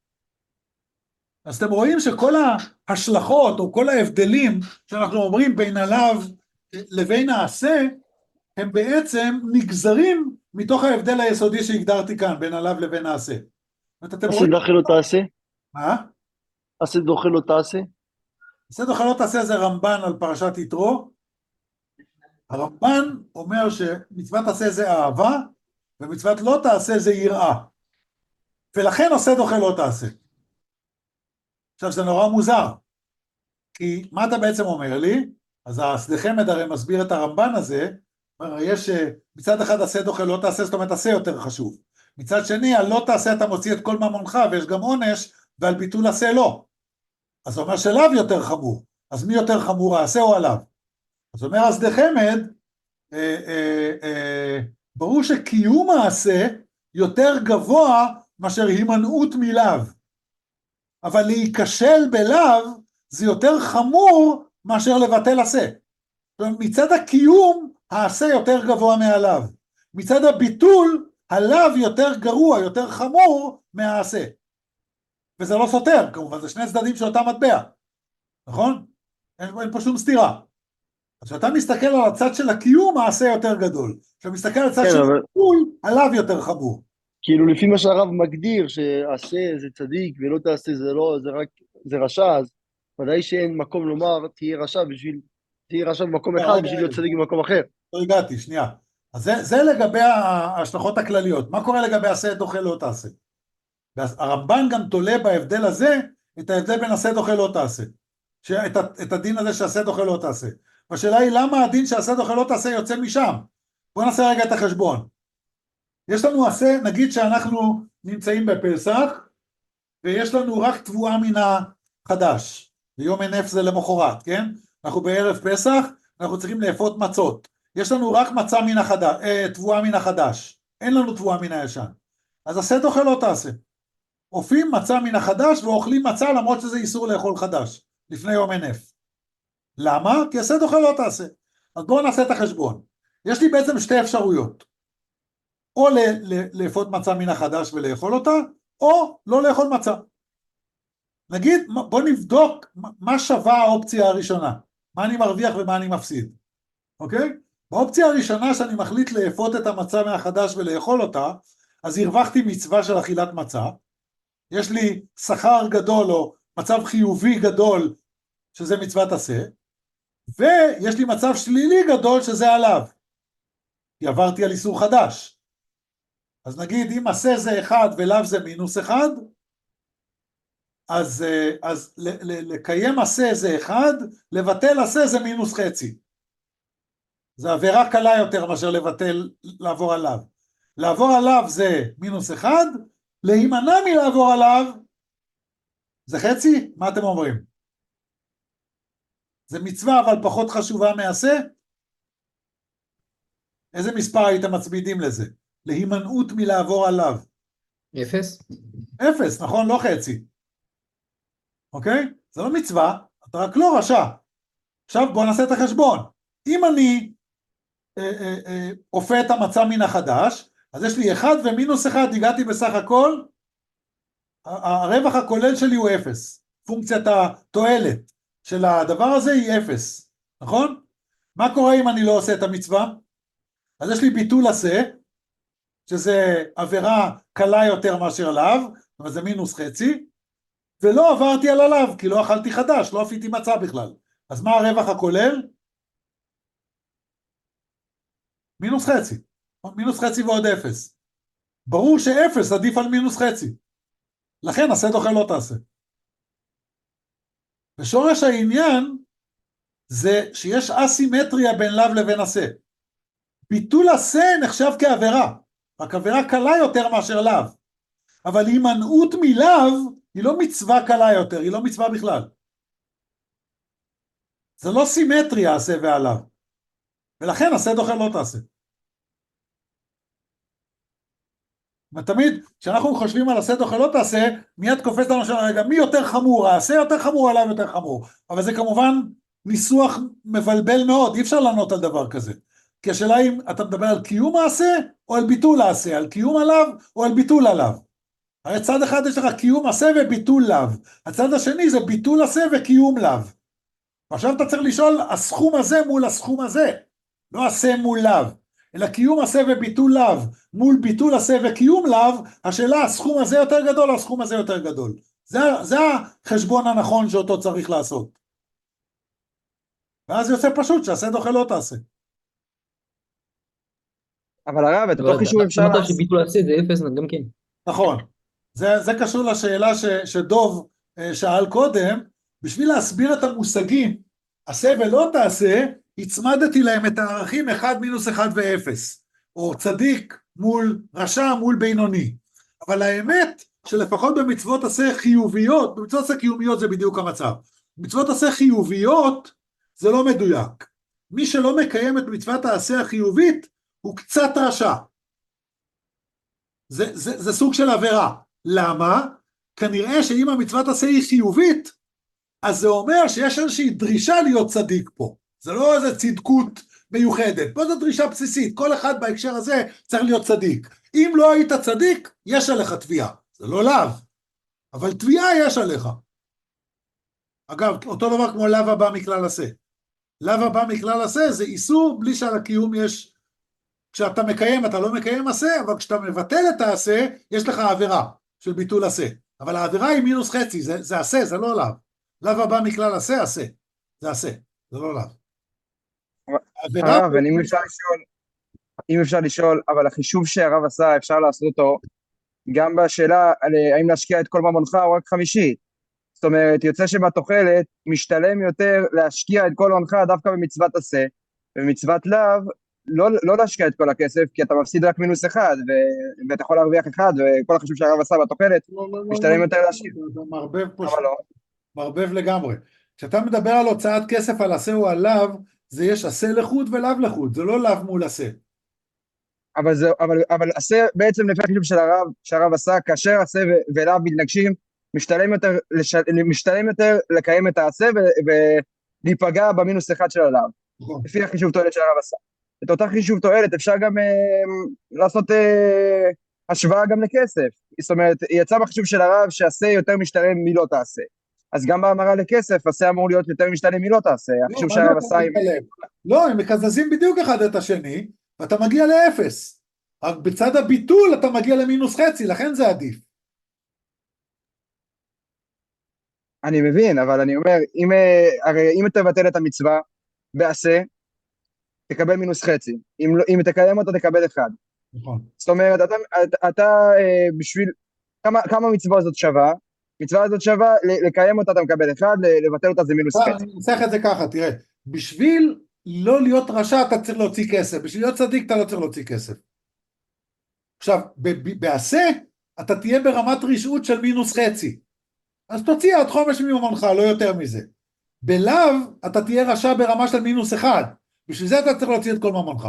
אז אתם רואים שכל ההשלכות, או כל ההבדלים, שאנחנו אומרים בין עליו לבין העשה, הם בעצם נגזרים מתוך ההבדל היסודי שהגדרתי כאן, בין עליו לבין העשה. אתם
עשה
רואים?
דוחה לא תעשה?
מה?
עשה דוחה לא תעשה?
עשה דוחה לא תעשה זה רמב"ן על פרשת יתרו. הרמב"ן אומר שמצוות עשה זה אהבה, ומצוות לא תעשה זה יראה. ולכן עשה דוחה לא תעשה. עכשיו זה נורא מוזר, כי מה אתה בעצם אומר לי? אז הסדחמד הרי מסביר את הרמב"ן הזה, יש מצד אחד עשה דוחה לא תעשה, זאת אומרת עשה יותר חשוב. מצד שני, על לא תעשה אתה מוציא את כל ממונך, ויש גם עונש, ועל ביטול עשה לא. אז הוא אומר שלאו יותר חמור. אז מי יותר חמור, העשה או עליו? אז אומר הסדחמד, אה, אה, אה, ברור שקיום העשה יותר גבוה מאשר הימנעות מלאו. אבל להיכשל בלאו זה יותר חמור מאשר לבטל עשה. מצד הקיום העשה יותר גבוה מהלאו. מצד הביטול הלאו יותר גרוע, יותר חמור מהעשה. וזה לא סותר, כמובן, זה שני צדדים של אותה מטבע. נכון? אין, אין פה שום סתירה. אז כשאתה מסתכל על הצד של הקיום, העשה יותר גדול. כשאתה מסתכל על הצד
כן,
של
אבל-
הביטול, הלאו יותר חמור.
כאילו לפי מה שהרב מגדיר, שעשה זה צדיק ולא תעשה זה לא, זה רק, זה רשע, אז ודאי שאין מקום לומר תהיה רשע בשביל, תהיה רשע במקום אחד
רגע,
בשביל
רגע.
להיות צדיק במקום אחר.
לא הגעתי, שנייה. אז זה, זה לגבי ההשלכות הכלליות. מה קורה לגבי עשה תאכל לא תעשה? הרמב"ן גם תולה בהבדל הזה את ההבדל בין עשה תאכל לא תעשה. שאת, את הדין הזה שעשה תאכל לא תעשה. והשאלה היא למה הדין שעשה תאכל לא תעשה יוצא משם? בואו נעשה רגע את החשבון. יש לנו עשה, נגיד שאנחנו נמצאים בפסח, ויש לנו רק תבואה מן החדש. ויום הנף זה למחרת, כן? אנחנו בערב פסח, אנחנו צריכים לאפות מצות. יש לנו רק מצה מן החדש, אה, תבואה מן החדש. אין לנו תבואה מן הישן. אז עשה תאכל לא תעשה. אופים מצה מן החדש ואוכלים מצה למרות שזה איסור לאכול חדש, לפני יום הנף. למה? כי עשה תאכל לא תעשה. אז בואו נעשה את החשבון. יש לי בעצם שתי אפשרויות. או לאפות מצה מן החדש ולאכול אותה, או לא לאכול מצה. נגיד, בוא נבדוק מה שווה האופציה הראשונה. מה אני מרוויח ומה אני מפסיד. אוקיי? באופציה הראשונה שאני מחליט לאפות את המצה מהחדש ולאכול אותה, אז הרווחתי מצווה של אכילת מצה. יש לי שכר גדול או מצב חיובי גדול, שזה מצוות עשה. ויש לי מצב שלילי גדול שזה עליו. כי עברתי על איסור חדש. אז נגיד, אם עשה זה אחד ולאו זה מינוס אחד, אז, אז ל, ל, לקיים עשה זה אחד, לבטל עשה זה מינוס חצי. זה עבירה קלה יותר מאשר לבטל, לעבור עליו. לעבור עליו זה מינוס אחד, להימנע מלעבור עליו, זה חצי? מה אתם אומרים? זה מצווה אבל פחות חשובה מעשה? איזה מספר הייתם מצמידים לזה? להימנעות מלעבור עליו.
אפס?
אפס, נכון? לא חצי. אוקיי? זה לא מצווה, אתה רק לא רשע. עכשיו בוא נעשה את החשבון. אם אני אה, אה, אה, אופה את המצה מן החדש, אז יש לי אחד ומינוס אחד, הגעתי בסך הכל, הרווח הכולל שלי הוא אפס. פונקציית התועלת של הדבר הזה היא אפס. נכון? מה קורה אם אני לא עושה את המצווה? אז יש לי ביטול עשה, שזה עבירה קלה יותר מאשר לאו, אבל זה מינוס חצי, ולא עברתי על הלאו, כי לא אכלתי חדש, לא אפיתי מצה בכלל. אז מה הרווח הכולל? מינוס חצי. מינוס חצי ועוד אפס. ברור שאפס עדיף על מינוס חצי. לכן עשה תאכל לא תעשה. ושורש העניין זה שיש אסימטריה בין לאו לבין עשה. ביטול עשה נחשב כעבירה, רק עבירה קלה יותר מאשר לאו. אבל הימנעות מלאו היא לא מצווה קלה יותר, היא לא מצווה בכלל. זה לא סימטריה עשה ועליו. ולכן עשה תאכל לא תעשה. ותמיד, כשאנחנו חושבים על עשה תאכל לא תעשה, מיד קופץ לנו של הרגע, מי יותר חמור, העשה יותר חמור, עליו יותר חמור. אבל זה כמובן ניסוח מבלבל מאוד, אי אפשר לענות על דבר כזה. כי השאלה אם אתה מדבר על קיום העשה, או על ביטול העשה, על קיום עליו, או על ביטול עליו. הרי צד אחד יש לך קיום עשה וביטול לאו. הצד השני זה ביטול עשה וקיום לאו. עכשיו אתה צריך לשאול, הסכום הזה מול הסכום הזה. לא עשה מול לאו. אלא קיום עשה וביטול לאו. מול ביטול עשה וקיום לאו, השאלה הסכום הזה יותר גדול או הסכום הזה יותר גדול. זה, זה החשבון הנכון שאותו צריך לעשות. ואז יוצא פשוט שעשה תאכל לא תעשה.
אבל הרב, את אותו חישוב אפשר
אמרת
לעשות.
שביטול עשה זה אפס גם כן.
נכון. זה, זה קשור לשאלה ש, שדוב שאל קודם, בשביל להסביר את המושגים, עשה ולא תעשה, הצמדתי להם את הערכים אחד מינוס אחד ואפס, או צדיק מול רשע מול בינוני. אבל האמת שלפחות במצוות עשה חיוביות, במצוות עשה קיומיות זה בדיוק המצב. במצוות עשה חיוביות זה לא מדויק. מי שלא מקיים את מצוות העשה החיובית, הוא קצת רשע. זה, זה, זה סוג של עבירה. למה? כנראה שאם המצוות עשה היא חיובית, אז זה אומר שיש איזושהי דרישה להיות צדיק פה. זה לא איזו צדקות מיוחדת. פה זו דרישה בסיסית. כל אחד בהקשר הזה צריך להיות צדיק. אם לא היית צדיק, יש עליך תביעה. זה לא לאו. אבל תביעה יש עליך. אגב, אותו דבר כמו לאו הבא מכלל עשה. לאו הבא מכלל עשה זה איסור בלי שעל הקיום יש... כשאתה מקיים, אתה לא מקיים עשה, אבל כשאתה מבטל את העשה, יש לך עבירה של ביטול עשה. אבל העבירה היא מינוס חצי, זה, זה עשה, זה לא לאו. לאו הבא מכלל עשה, עשה. זה עשה, זה לא לאו.
הרב, ואם אפשר לשאול,
אם אפשר לשאול, אבל החישוב שהרב עשה, אפשר לעשות אותו גם בשאלה על אה, האם להשקיע את כל ממונך או רק חמישית. זאת אומרת, יוצא שבתוחלת משתלם יותר להשקיע את כל הונך דווקא במצוות עשה, ובמצוות לאו, לא, לא להשקיע את כל הכסף, כי אתה מפסיד רק מינוס אחד, ו... ואתה יכול להרוויח אחד, וכל החישוב שהרב עשה בתוחלת,
לא, לא, לא,
משתלם
לא,
יותר להשקיע.
אתה מערבב פה,
למה לא?
מערבב לגמרי. כשאתה מדבר על הוצאת כסף על עשה או על לאו, זה יש עשה לחוד ולאו לחוד, זה לא לאו מול עשה.
אבל, זה, אבל, אבל עשה בעצם לפי החישוב של הרב, שהרב עשה, כאשר עשה ו- ולאו מתנגשים, משתלם יותר, לש, משתלם יותר לקיים את העשה ו- ולהיפגע במינוס אחד של הלאו.
נכון.
לפי החישוב תועלת שהרב עשה. את אותה חישוב תועלת אפשר גם אה, לעשות אה, השוואה גם לכסף. זאת אומרת, יצא בחישוב של הרב שעשה יותר משתלם מלא תעשה. אז גם בהמרה לכסף, עשה אמור להיות יותר משתלם מלא תעשה.
לא,
החישוב
מה
שהרב
זה
עשה עם...
משתלם? לא, הם מקזזים בדיוק אחד את השני, ואתה מגיע לאפס. רק בצד הביטול אתה מגיע למינוס חצי, לכן זה עדיף.
אני מבין, אבל אני אומר, אם, אה, הרי אם תבטל את המצווה בעשה, תקבל מינוס חצי. אם, לא- אם תקיים אותה, תקבל אחד.
נכון.
זאת אומרת, אתה, אתה, אתה אה, בשביל... כמה, כמה מצווה הזאת שווה? מצווה הזאת שווה, ל- לקיים אותה אתה מקבל אחד, ל- לבטל אותה זה מינוס
לא,
חצי.
אני אנסח את זה ככה, תראה, בשביל לא להיות רשע אתה צריך להוציא כסף, בשביל להיות צדיק אתה לא צריך להוציא כסף. עכשיו, ב- ב- בעשה אתה תהיה ברמת רשעות של מינוס חצי, אז תוציא עד חומש ממונך, לא יותר מזה. בלאו אתה תהיה רשע ברמה של מינוס אחד, בשביל זה אתה צריך להוציא את כל ממונך.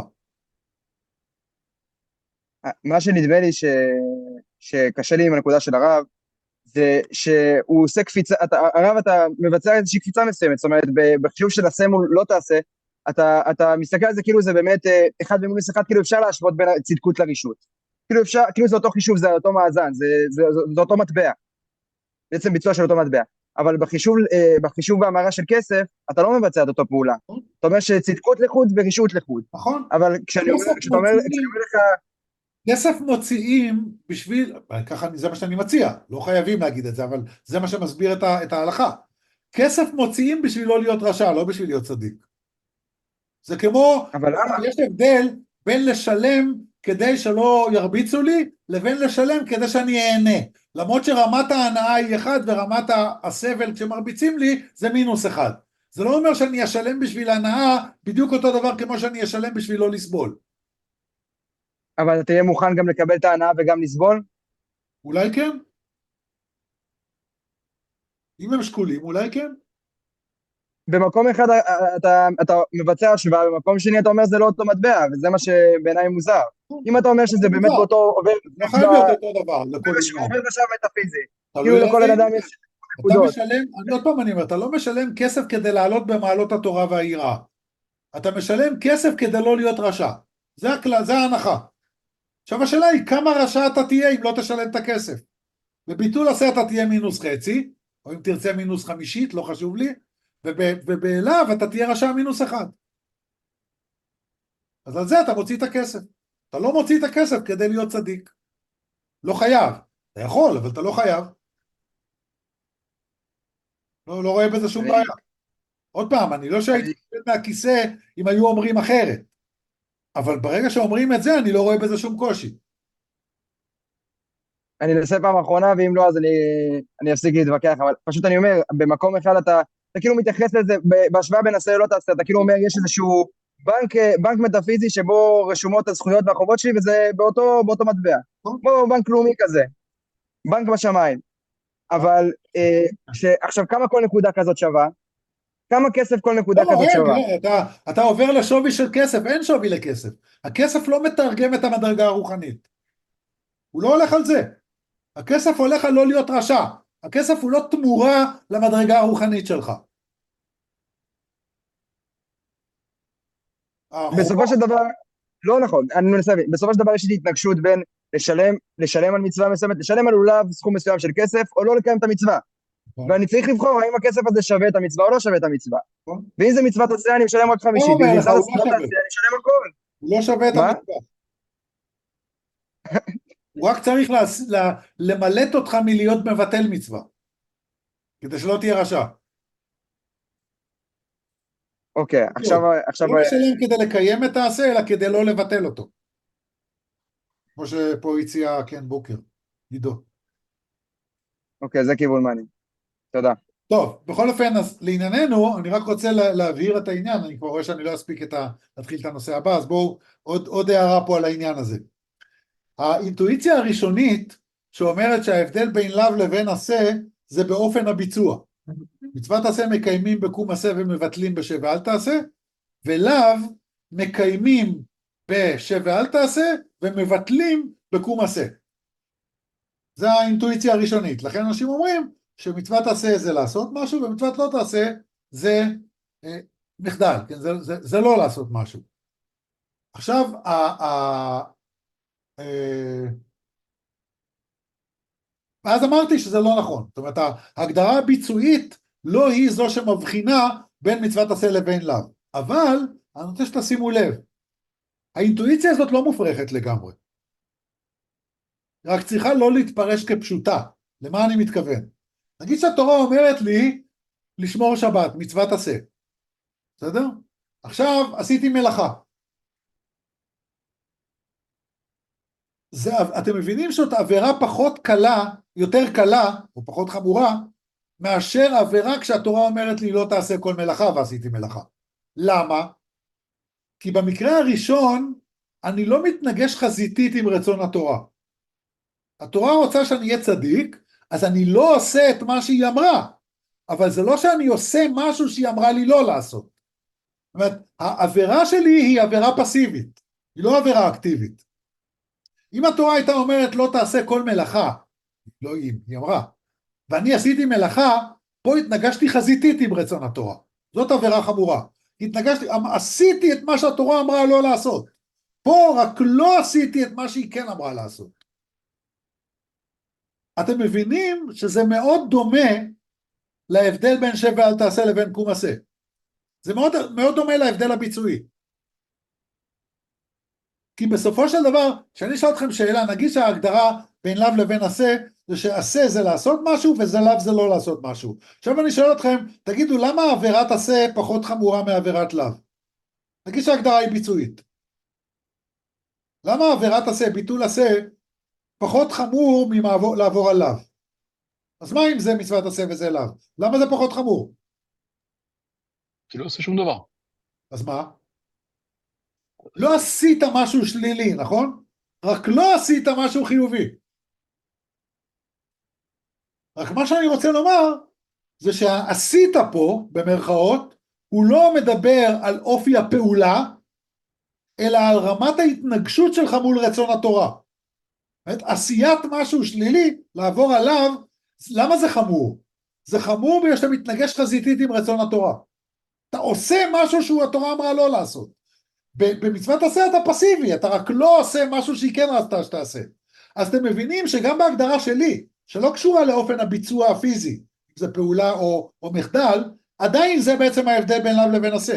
מה שנדמה לי ש... שקשה לי עם הנקודה של הרב, זה שהוא עושה קפיצה, אתה, הרב אתה מבצע איזושהי קפיצה מסוימת, זאת אומרת, ב- בחישוב של עשה מול לא תעשה, אתה, אתה מסתכל על זה כאילו זה באמת אה, אחד במינוס אחד, כאילו אפשר להשוות בין הצדקות לרישות. כאילו אפשר, כאילו זה אותו חישוב, זה אותו מאזן, זה, זה, זה, זה אותו מטבע. בעצם ביצוע של אותו מטבע. אבל בחישוב, אה, בחישוב והמרה של כסף, אתה לא מבצע את אותו פעולה. זאת אומרת שצדקות לחוד ורישות לחוד.
נכון?
אבל כשאני אומר,
כסף
כשאתה אומר,
מוציאים-
כשאני אומר לך,
כסף מוציאים בשביל, ככה זה מה שאני מציע, לא חייבים להגיד את זה, אבל זה מה שמסביר את, ה, את ההלכה. כסף מוציאים בשביל לא להיות רשע, לא בשביל להיות צדיק. זה כמו,
אבל למה?
יש הבדל בין לשלם כדי שלא ירביצו לי, לבין לשלם כדי שאני אהנה. למרות שרמת ההנאה היא אחד, ורמת הסבל כשמרביצים לי זה מינוס אחד. זה לא אומר שאני אשלם בשביל ההנאה, בדיוק אותו דבר כמו שאני אשלם בשביל לא לסבול.
אבל אתה תהיה מוכן גם לקבל את ההנאה וגם לסבול?
אולי כן? אם הם שקולים, אולי כן?
במקום אחד אתה, אתה מבצע השוואה, במקום שני אתה אומר זה לא אותו מטבע, וזה מה שבעיניי מוזר. אם אתה אומר שזה באמת באותו עובר,
לא חייב להיות אותו דבר, לכל עניין.
עובר בשלב מטאפיזי,
תלוי
כאילו לכל
איזה-
אדם יש
אתה
נקודות.
משלם, אני עוד פעם אני אומר, אתה לא משלם כסף כדי לעלות במעלות התורה והיראה. אתה משלם כסף כדי לא להיות רשע. זה הכלל, זה ההנחה. עכשיו השאלה היא, כמה רשע אתה תהיה אם לא תשלם את הכסף? בביטול עשה אתה תהיה מינוס חצי, או אם תרצה מינוס חמישית, לא חשוב לי, וב- ובאליו אתה תהיה רשע מינוס אחד. אז על זה אתה מוציא את הכסף. אתה לא מוציא את הכסף כדי להיות צדיק. לא חייב. אתה יכול, אבל אתה לא חייב. לא, לא רואה בזה שום
אני-
בעיה. עוד פעם, אני לא שהייתי יוצא מהכיסא אם היו אומרים אחרת. אבל ברגע שאומרים את זה, אני לא רואה בזה שום קושי.
אני אנסה פעם אחרונה, ואם לא אז אני, אני אפסיק להתווכח, אבל פשוט אני אומר, במקום אחד אתה, אתה כאילו מתייחס לזה, ב- בהשוואה בין עשה לא תעשה, אתה כאילו אומר יש איזשהו בנק, בנק מטאפיזי שבו רשומות הזכויות והחובות שלי, וזה באותו, באותו מטבע, כמו בנק לאומי כזה, בנק בשמיים. אבל אה, ש, עכשיו כמה כל נקודה כזאת שווה? כמה כסף כל נקודה
לא,
כזאת
אין,
שווה?
לא, אתה, אתה עובר לשווי של כסף, אין שווי לכסף. הכסף לא מתרגם את המדרגה הרוחנית. הוא לא הולך על זה. הכסף הולך על לא להיות רשע. הכסף הוא לא תמורה למדרגה הרוחנית שלך.
בסופו של דבר, לא נכון, אני מנסה להבין, בסופו של דבר יש לי התנגשות בין לשלם, לשלם על מצווה מסוימת, לשלם על לולב סכום מסוים של כסף, או לא לקיים את המצווה. ואני צריך לבחור האם הכסף הזה שווה את המצווה או לא שווה את המצווה. ואם זה מצוות עשה אני משלם רק חמישית,
אומר
ואם
לך,
זה
הוא לא
מצוות
שווה.
עשה אני משלם הכל.
הוא לא שווה את
מה?
המצווה. הוא רק צריך להס... לה... למלט אותך מלהיות מבטל מצווה. כדי שלא תהיה רשע.
אוקיי, עכשיו, עכשיו,
לא משלם כדי לקיים את העשה, אלא כדי לא לבטל אותו. כמו שפה הציע כן בוקר, עידו.
אוקיי, זה כיוון מעניין. תודה.
טוב, בכל אופן, אז לענייננו, אני רק רוצה לה, להבהיר את העניין, אני כבר רואה שאני לא אספיק את ה, להתחיל את הנושא הבא, אז בואו, עוד, עוד הערה פה על העניין הזה. האינטואיציה הראשונית, שאומרת שההבדל בין לאו לבין עשה, זה באופן הביצוע. מצוות עשה מקיימים בקום עשה ומבטלים בשב ואל תעשה, ולאו מקיימים בשב ואל תעשה, ומבטלים בקום עשה. זה האינטואיציה הראשונית, לכן אנשים אומרים, שמצוות תעשה זה לעשות משהו, ומצוות לא תעשה זה אה, מחדל, כן? זה, זה, זה לא לעשות משהו. עכשיו, ה, ה, אה, אז אמרתי שזה לא נכון, זאת אומרת, ההגדרה הביצועית לא היא זו שמבחינה בין מצוות תעשה לבין לאו, אבל אני רוצה שתשימו לב, האינטואיציה הזאת לא מופרכת לגמרי, רק צריכה לא להתפרש כפשוטה. למה אני מתכוון? נגיד שהתורה אומרת לי לשמור שבת, מצוות עשה. בסדר? עכשיו עשיתי מלאכה. זה, אתם מבינים שזאת עבירה פחות קלה, יותר קלה, או פחות חמורה, מאשר עבירה כשהתורה אומרת לי לא תעשה כל מלאכה ועשיתי מלאכה. למה? כי במקרה הראשון אני לא מתנגש חזיתית עם רצון התורה. התורה רוצה שאני אהיה צדיק, אז אני לא עושה את מה שהיא אמרה, אבל זה לא שאני עושה משהו שהיא אמרה לי לא לעשות. זאת אומרת, העבירה שלי היא עבירה פסיבית, היא לא עבירה אקטיבית. אם התורה הייתה אומרת לא תעשה כל מלאכה, לא אם, היא אמרה, ואני עשיתי מלאכה, פה התנגשתי חזיתית עם רצון התורה. זאת עבירה חמורה. התנגשתי, עשיתי את מה שהתורה אמרה לא לעשות. פה רק לא עשיתי את מה שהיא כן אמרה לעשות. אתם מבינים שזה מאוד דומה להבדל בין שב ואל תעשה לבין קום עשה. זה מאוד, מאוד דומה להבדל הביצועי. כי בסופו של דבר, כשאני אשאל אתכם שאלה, נגיד שההגדרה בין לאו לבין עשה, זה שעשה זה לעשות משהו, וזה לאו זה לא לעשות משהו. עכשיו אני שואל אתכם, תגידו, למה עבירת עשה פחות חמורה מעבירת לאו? נגיד שההגדרה היא ביצועית. למה עבירת עשה, ביטול עשה, פחות חמור מלעבור על לאו? אז מה אם זה מצוות עשה וזה לאו? למה זה פחות חמור?
כי לא עושה שום דבר.
אז מה? לא עשית משהו שלילי, נכון? רק לא עשית משהו חיובי. רק מה שאני רוצה לומר, זה שהעשית פה, במרכאות, הוא לא מדבר על אופי הפעולה, אלא על רמת ההתנגשות שלך מול רצון התורה. זאת אומרת, עשיית משהו שלילי, לעבור עליו, למה זה חמור? זה חמור בגלל שאתה מתנגש חזיתית עם רצון התורה. אתה עושה משהו שהוא התורה אמרה לא לעשות. במצוות עשה אתה פסיבי, אתה רק לא עושה משהו שהיא כן רצתה שתעשה. אז אתם מבינים שגם בהגדרה שלי, שלא קשורה לאופן הביצוע הפיזי, אם זה פעולה או, או מחדל, עדיין זה בעצם ההבדל בין לאו לבין עשה.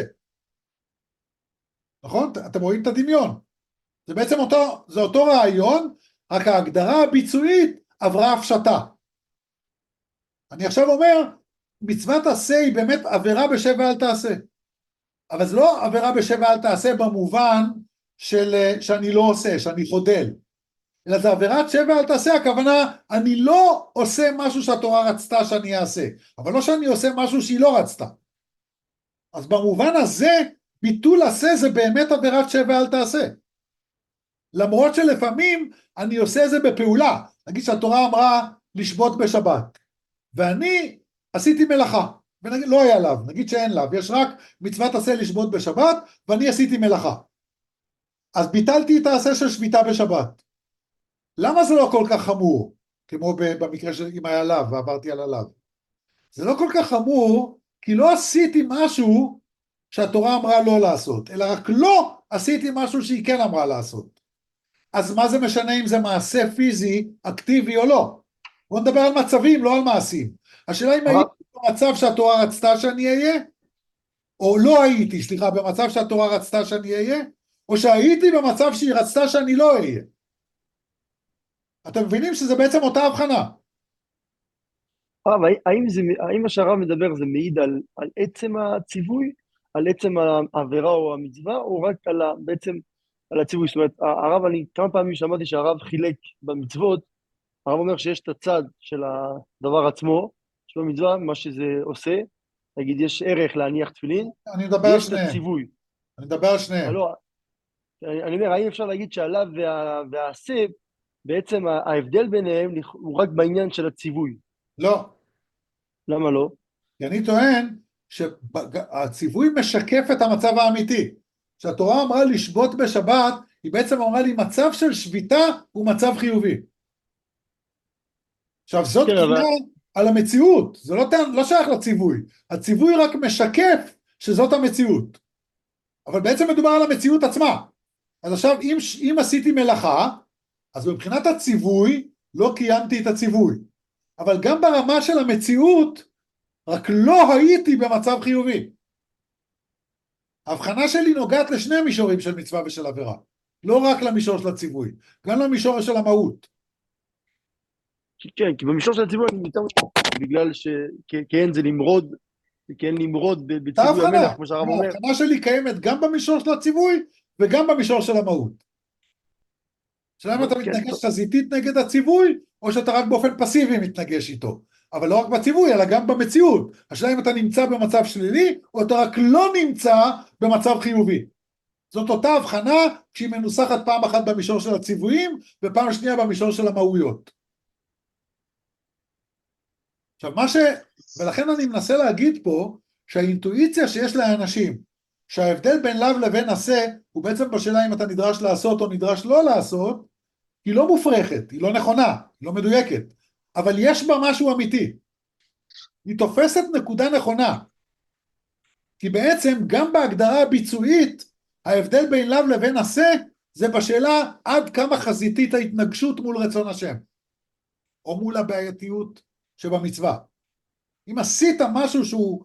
נכון? אתם רואים את הדמיון. זה בעצם אותו, זה אותו רעיון, רק ההגדרה הביצועית עברה הפשטה. אני עכשיו אומר, מצוות עשה היא באמת עבירה בשב ואל תעשה. אבל זה לא עבירה בשב ואל תעשה במובן של שאני לא עושה, שאני חודל. אלא זה עבירת שב ואל תעשה, הכוונה, אני לא עושה משהו שהתורה רצתה שאני אעשה, אבל לא שאני עושה משהו שהיא לא רצתה. אז במובן הזה, ביטול עשה זה באמת עבירת שב ואל תעשה. למרות שלפעמים אני עושה את זה בפעולה. נגיד שהתורה אמרה לשבות בשבת, ואני עשיתי מלאכה, ונגיד לא היה לאו, נגיד שאין לאו, יש רק מצוות עשה לשבות בשבת, ואני עשיתי מלאכה. אז ביטלתי את העשה של שביתה בשבת. למה זה לא כל כך חמור? כמו במקרה של אם היה לאו, ועברתי על הלאו. זה לא כל כך חמור, כי לא עשיתי משהו שהתורה אמרה לא לעשות, אלא רק לא עשיתי משהו שהיא כן אמרה לעשות. אז מה זה משנה אם זה מעשה פיזי, אקטיבי או לא? בוא נדבר על מצבים, לא על מעשים. השאלה אם הייתי במצב שהתורה רצתה שאני אהיה, או לא הייתי, סליחה, במצב שהתורה רצתה שאני אהיה, או שהייתי במצב שהיא רצתה שאני לא אהיה. אתם מבינים שזה בעצם אותה הבחנה.
הרב, האם, זה, האם מה שהרב מדבר זה מעיד על, על עצם הציווי, על עצם העבירה או המצווה, או רק על ה, בעצם על הציווי. זאת אומרת, הרב, אני כמה פעמים שמעתי שהרב חילק במצוות, הרב אומר שיש את הצד של הדבר עצמו, של המצווה, מה שזה עושה, נגיד יש ערך להניח תפילין,
אני מדבר על
ויש את
שניהם,
הציווי.
אני מדבר על שניהם.
לא, אני, אני אומר, האם אפשר להגיד שהלאו וה, והעשה, בעצם ההבדל ביניהם הוא רק בעניין של הציווי?
לא,
למה לא?
כי אני טוען שהציווי משקף את המצב האמיתי. כשהתורה אמרה לשבות בשבת, היא בעצם אמרה לי מצב של שביתה הוא מצב חיובי. עכשיו זאת
כן,
קריאה
אבל...
על המציאות, זה לא, לא שייך לציווי, הציווי רק משקף שזאת המציאות, אבל בעצם מדובר על המציאות עצמה. אז עכשיו אם, אם עשיתי מלאכה, אז מבחינת הציווי לא קיימתי את הציווי, אבל גם ברמה של המציאות, רק לא הייתי במצב חיובי. ההבחנה שלי נוגעת לשני מישורים של מצווה ושל עבירה, לא רק למישור של הציווי, גם למישור של המהות.
כן, כי במישור של הציווי אני מתאר בגלל שכן זה נמרוד, כן נמרוד בציווי המלך, כמו שהרב אומר.
ההבחנה שלי קיימת גם במישור של הציווי וגם במישור של המהות. שאלה אם אתה מתנגש חזיתית נגד הציווי, או שאתה רק באופן פסיבי מתנגש איתו. אבל לא רק בציווי, אלא גם במציאות. השאלה אם אתה נמצא במצב שלילי, או אתה רק לא נמצא במצב חיובי. זאת אותה הבחנה שהיא מנוסחת פעם אחת במישור של הציוויים, ופעם שנייה במישור של המהויות. עכשיו מה ש... ולכן אני מנסה להגיד פה, שהאינטואיציה שיש לאנשים, שההבדל בין לאו לבין עשה, הוא בעצם בשאלה אם אתה נדרש לעשות או נדרש לא לעשות, היא לא מופרכת, היא לא נכונה, היא לא מדויקת, אבל יש בה משהו אמיתי. היא תופסת נקודה נכונה, כי בעצם גם בהגדרה הביצועית, ההבדל בין לאו לבין עשה, זה בשאלה עד כמה חזיתית ההתנגשות מול רצון השם, או מול הבעייתיות שבמצווה. אם עשית משהו שהוא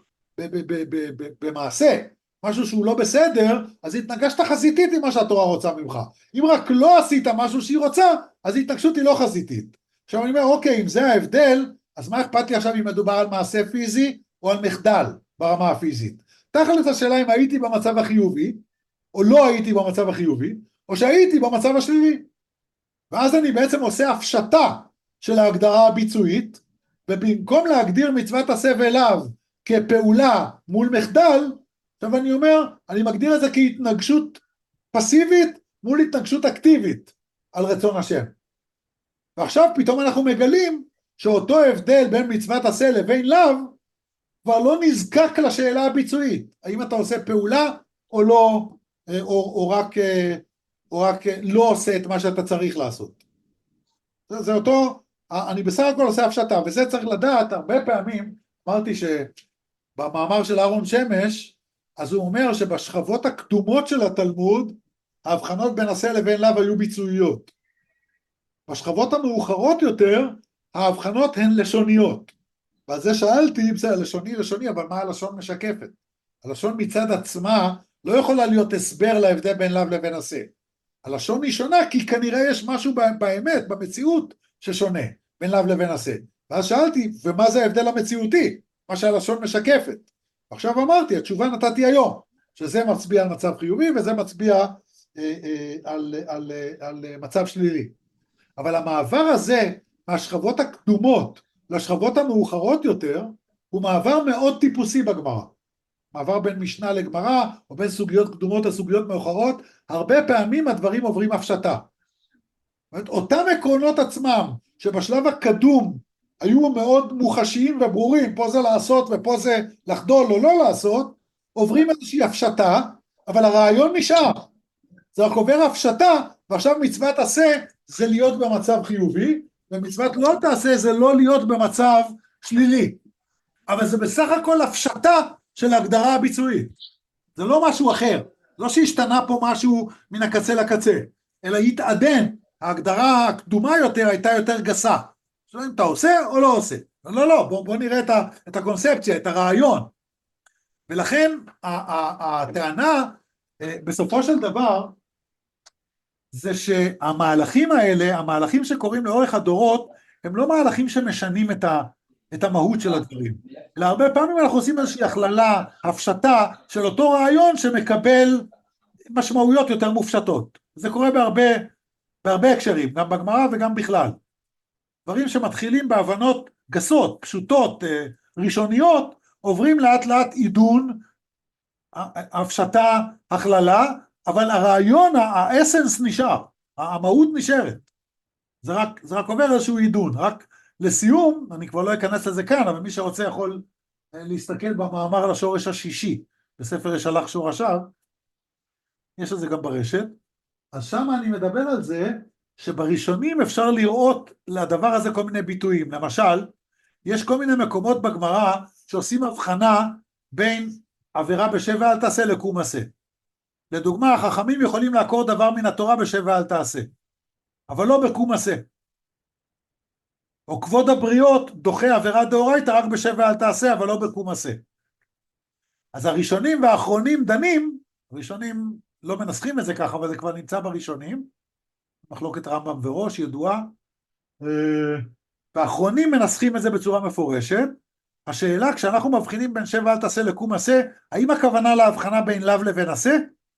במעשה, משהו שהוא לא בסדר, אז התנגשת חזיתית עם מה שהתורה רוצה ממך. אם רק לא עשית משהו שהיא רוצה, אז התנגשות היא לא חזיתית. עכשיו אני אומר, אוקיי, אם זה ההבדל, אז מה אכפת לי עכשיו אם מדובר על מעשה פיזי, או על מחדל ברמה הפיזית? תכל'ס השאלה אם הייתי במצב החיובי, או לא הייתי במצב החיובי, או שהייתי במצב השלילי. ואז אני בעצם עושה הפשטה של ההגדרה הביצועית, ובמקום להגדיר מצוות עשה ולאו כפעולה מול מחדל, עכשיו אני אומר, אני מגדיר את זה כהתנגשות פסיבית מול התנגשות אקטיבית על רצון השם. ועכשיו פתאום אנחנו מגלים שאותו הבדל בין מצוות עשה לבין לאו, כבר לא נזקק לשאלה הביצועית. האם אתה עושה פעולה או לא, או, או, רק, או רק לא עושה את מה שאתה צריך לעשות. זה, זה אותו, אני בסך הכל עושה הפשטה, וזה צריך לדעת, הרבה פעמים, אמרתי שבמאמר של אהרון שמש, אז הוא אומר שבשכבות הקדומות של התלמוד, ההבחנות בין עשה לבין לאו היו ביצועיות. בשכבות המאוחרות יותר, ההבחנות הן לשוניות. ועל זה שאלתי, בסדר, לשוני לשוני, אבל מה הלשון משקפת? הלשון מצד עצמה לא יכולה להיות הסבר להבדל בין לאו לבין עשה. הלשון היא שונה כי כנראה יש משהו באמת, במציאות, ששונה בין לאו לבין עשה. ואז שאלתי, ומה זה ההבדל המציאותי? מה שהלשון משקפת. עכשיו אמרתי, התשובה נתתי היום, שזה מצביע על מצב חיובי, וזה מצביע אה, אה, על, על, על, על מצב שלילי. אבל המעבר הזה, מהשכבות הקדומות לשכבות המאוחרות יותר, הוא מעבר מאוד טיפוסי בגמרא. מעבר בין משנה לגמרא, או בין סוגיות קדומות לסוגיות מאוחרות, הרבה פעמים הדברים עוברים הפשטה. אותם עקרונות עצמם, שבשלב הקדום היו מאוד מוחשיים וברורים, פה זה לעשות ופה זה לחדול או לא לעשות, עוברים איזושהי הפשטה, אבל הרעיון נשאר. זה רק עובר הפשטה, ועכשיו מצוות עשה זה להיות במצב חיובי, ומצוות לא תעשה זה לא להיות במצב שלילי. אבל זה בסך הכל הפשטה של ההגדרה הביצועית. זה לא משהו אחר. לא שהשתנה פה משהו מן הקצה לקצה, אלא התעדן. ההגדרה הקדומה יותר הייתה יותר גסה. שאלה אם אתה עושה או לא עושה. לא, לא, בוא, בוא נראה את, ה, את הקונספציה, את הרעיון. ולכן הטענה, בסופו של דבר, זה שהמהלכים האלה, המהלכים שקורים לאורך הדורות, הם לא מהלכים שמשנים את, ה, את המהות של הדברים. אלא הרבה פעמים אנחנו עושים איזושהי הכללה, הפשטה של אותו רעיון שמקבל משמעויות יותר מופשטות. זה קורה בהרבה, בהרבה הקשרים, גם בגמרא וגם בכלל. דברים שמתחילים בהבנות גסות, פשוטות, ראשוניות, עוברים לאט לאט עידון, הפשטה, הכללה, אבל הרעיון, האסנס נשאר, המהות נשארת. זה רק, זה רק עובר איזשהו עידון. רק לסיום, אני כבר לא אכנס לזה כאן, אבל מי שרוצה יכול להסתכל במאמר לשורש השישי, בספר ישלח שורשיו, יש את זה גם ברשת. אז שם אני מדבר על זה, שבראשונים אפשר לראות לדבר הזה כל מיני ביטויים. למשל, יש כל מיני מקומות בגמרא שעושים הבחנה בין עבירה בשבע אל תעשה לקום עשה. לדוגמה, החכמים יכולים לעקור דבר מן התורה בשבע אל תעשה, אבל לא בקום עשה. או כבוד הבריות דוחה עבירה דאורייתא רק בשבע אל תעשה, אבל לא בקום עשה. אז הראשונים והאחרונים דנים, הראשונים לא מנסחים את זה ככה, אבל זה כבר נמצא בראשונים, מחלוקת רמב"ם וראש ידועה, והאחרונים מנסחים את זה בצורה מפורשת. השאלה, כשאנחנו מבחינים בין שבע אל תעשה לקום עשה, האם הכוונה להבחנה בין לאו לבין עשה?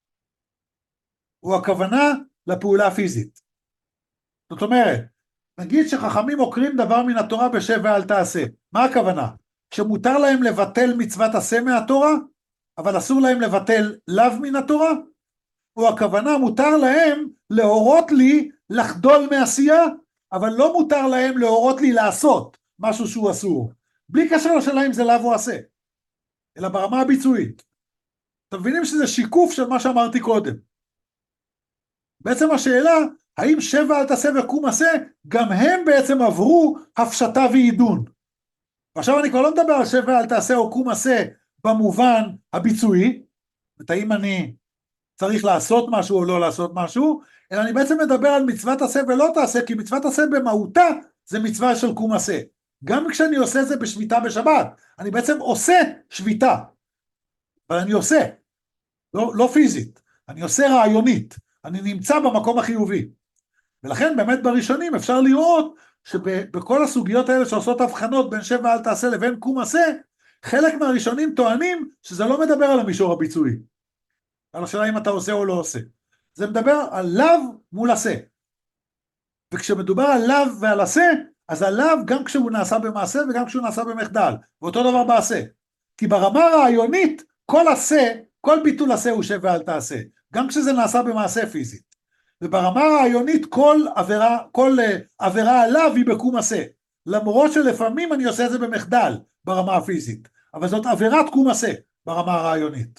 או הכוונה לפעולה הפיזית? זאת אומרת, נגיד שחכמים עוקרים דבר מן התורה בשבע אל תעשה, מה הכוונה? שמותר להם לבטל מצוות עשה מהתורה, אבל אסור להם לבטל לאו מן התורה? או הכוונה מותר להם להורות לי לחדול מעשייה, אבל לא מותר להם להורות לי לעשות משהו שהוא אסור, בלי קשר לשאלה אם זה לאו או עשה, אלא ברמה הביצועית. אתם מבינים שזה שיקוף של מה שאמרתי קודם. בעצם השאלה, האם שבע אל תעשה וקום עשה, גם הם בעצם עברו הפשטה ועידון. ועכשיו אני כבר לא מדבר על שבע אל תעשה או קום עשה במובן הביצועי, האם אני צריך לעשות משהו או לא לעשות משהו, אלא אני בעצם מדבר על מצוות עשה ולא תעשה, כי מצוות עשה במהותה זה מצווה של קום עשה. גם כשאני עושה זה בשביתה בשבת, אני בעצם עושה שביתה, אבל אני עושה, לא, לא פיזית, אני עושה רעיונית, אני נמצא במקום החיובי. ולכן באמת בראשונים אפשר לראות שבכל הסוגיות האלה שעושות הבחנות בין שבע אל תעשה לבין קום עשה, חלק מהראשונים טוענים שזה לא מדבר על המישור הביצועי, על השאלה אם אתה עושה או לא עושה. זה מדבר על לאו מול עשה. וכשמדובר על לאו ועל עשה, אז הלאו גם כשהוא נעשה במעשה וגם כשהוא נעשה במחדל, ואותו דבר בעשה. כי ברמה הרעיונית, כל עשה, כל ביטול עשה הוא שבע אל תעשה, גם כשזה נעשה במעשה פיזית. וברמה הרעיונית כל עבירה, כל עבירה עליו היא בקום עשה. למרות שלפעמים אני עושה את זה במחדל ברמה הפיזית, אבל זאת עבירת קום עשה ברמה הרעיונית.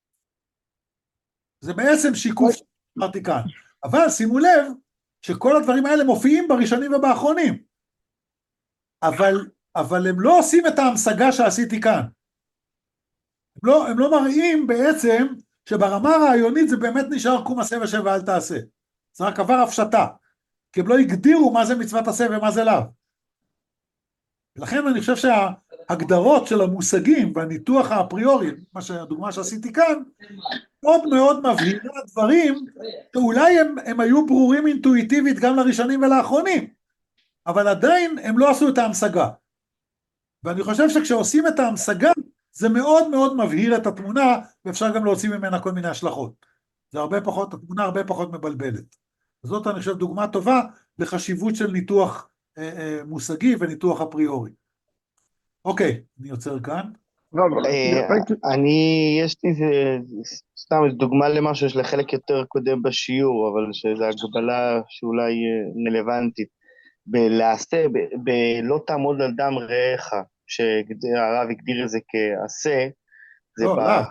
זה בעצם שיקוף שאמרתי כאן. אבל שימו לב שכל הדברים האלה מופיעים בראשונים ובאחרונים. אבל, אבל הם לא עושים את ההמשגה שעשיתי כאן. הם לא, הם לא מראים בעצם שברמה הרעיונית זה באמת נשאר קום עשה ושבע אל תעשה. זה רק עבר הפשטה. כי הם לא הגדירו מה זה מצוות עשה ומה זה לאו. ולכן אני חושב שההגדרות של המושגים והניתוח האפריורי, מה שהדוגמה שעשיתי כאן, מאוד מאוד מבהירה דברים שאולי הם, הם היו ברורים אינטואיטיבית גם לראשונים ולאחרונים, אבל עדיין הם לא עשו את ההמשגה. ואני חושב שכשעושים את ההמשגה, זה מאוד מאוד מבהיר את התמונה, ואפשר גם להוציא ממנה כל מיני השלכות. זה הרבה פחות, התמונה הרבה פחות מבלבלת. זאת אני חושב דוגמה טובה לחשיבות של ניתוח אה, אה, מושגי וניתוח אפריורי. אוקיי, אני יוצר כאן.
אני, יש לי סתם דוגמה למשהו של חלק יותר קודם בשיעור, אבל שזו הגבלה שאולי רלוונטית. בלעשה, בלא תעמוד על דם רעך, שהרב הגדיר את זה כעשה, זה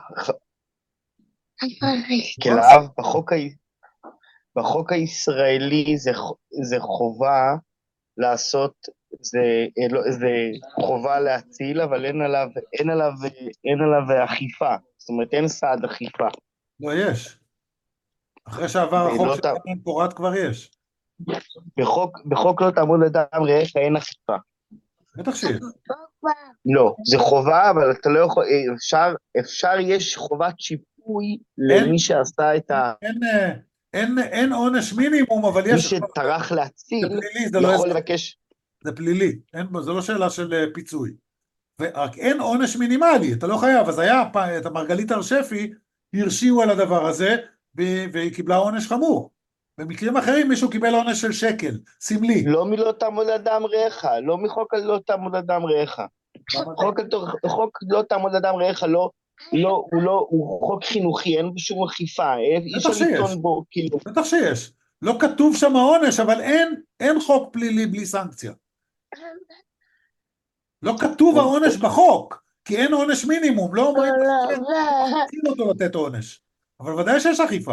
כלאו, בחוק בחוק הישראלי זה חובה לעשות, זה, זה חובה להציל, אבל אין עליו, אין עליו, אין עליו אכיפה, זאת אומרת אין סעד אכיפה.
לא יש. אחרי שעבר החוק של כאן פורט כבר יש.
בחוק, בחוק לא תעמוד על דם רעך אין אכיפה.
בטח שיש.
לא, זה חובה, אבל אתה לא יכול, אפשר, אפשר יש חובת שיפוי למי שעשה את ה... אין,
אין, אין עונש מינימום, אבל יש...
מי שטרח להציל,
פלילי,
יכול לא לבקש...
זה פלילי, אין, זה לא שאלה של פיצוי. ורק אין עונש מינימלי, אתה לא חייב, אז היה את המרגלית הרשפי, הרשיעו על הדבר הזה, והיא קיבלה עונש חמור. במקרים אחרים מישהו קיבל עונש של שקל, סמלי.
לא מלא תעמוד אדם רעך, לא מחוק על לא תעמוד אדם רעך. חוק, חוק לא תעמוד אדם רעך, לא, לא, הוא לא, הוא חוק חינוכי, אין בו שום אכיפה, אי אפשר לטעון בו, כאילו.
בטח שיש. לא כתוב שם העונש, אבל אין, אין חוק פלילי בלי סנקציה. לא כתוב העונש בחוק, כי אין עונש מינימום, לא אומרים אותו לתת עונש. אבל ודאי שיש אכיפה.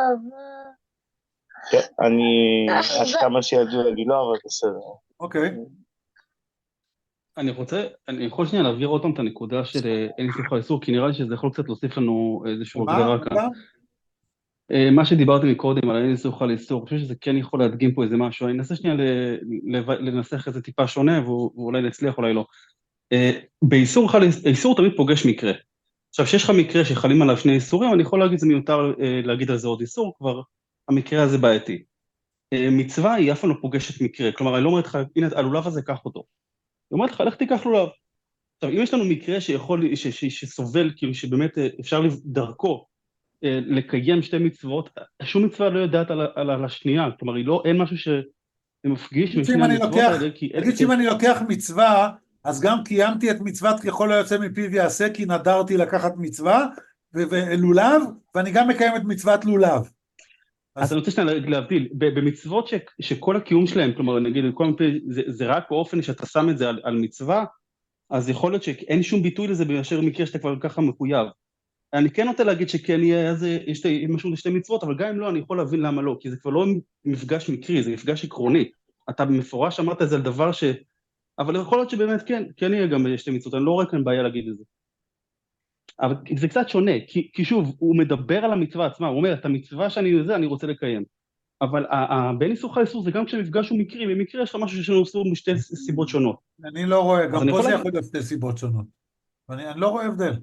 אני, עד כמה שידוע לי לא, אבל בסדר.
אוקיי.
אני רוצה, אני יכול שנייה להעביר עוד פעם את הנקודה של אין איסור על איסור, כי נראה לי שזה יכול קצת להוסיף לנו איזשהו הגדרה כאן. מה שדיברתי מקודם על אין איסור על איסור, אני חושב שזה כן יכול להדגים פה איזה משהו, אני אנסה שנייה לנסח איזה טיפה שונה, ואולי נצליח, אולי לא. באיסור, איסור תמיד פוגש מקרה. עכשיו, שיש לך מקרה שחלים עליו שני איסורים, אני יכול להגיד זה מיותר להגיד על זה עוד איסור, כבר המקרה הזה בעייתי. מצווה היא אף פעם לא פוגשת מקרה, כלומר, אני לא אומרת לך, הנה, הלולב הזה, קח אותו. היא אומרת לך, לך תיקח לולב. עכשיו, אם יש לנו מקרה שיכול, ש, ש, שסובל, כאילו שבאמת אפשר דרכו לקיים שתי מצוות, שום מצווה לא יודעת על, על, על השנייה, כלומר, היא לא, אין משהו שמפגיש משני המצוות האלה, כי...
תגיד שאם אני לוקח מצווה, אז גם קיימתי את מצוות ככל היוצא מפיו יעשה, כי נדרתי לקחת מצווה, ולולב, ואני גם מקיים את מצוות לולב.
אז אני רוצה שנייה להבדיל, במצוות שכל הקיום שלהם, כלומר, נגיד, זה רק באופן שאתה שם את זה על מצווה, אז יכול להיות שאין שום ביטוי לזה באשר מקרה שאתה כבר ככה מחויב. אני כן רוצה להגיד שכן יהיה משהו לשתי מצוות, אבל גם אם לא, אני יכול להבין למה לא, כי זה כבר לא מפגש מקרי, זה מפגש עקרוני. אתה במפורש אמרת את זה על דבר ש... אבל יכול להיות שבאמת כן, כן יהיה גם שתי מצוות, אני לא רואה כאן בעיה להגיד את זה. אבל זה קצת שונה, כי, כי שוב, הוא מדבר על המצווה עצמה, הוא אומר, את המצווה שאני יודע, אני רוצה לקיים. אבל בין איסור על איסור זה גם כשמפגש הוא מקרי, במקרה יש לך משהו שיש לנו איסור משתי סיבות שונות.
אני לא רואה, גם פה זה יכול להיות שתי סיבות שונות. אני, אני לא רואה הבדל.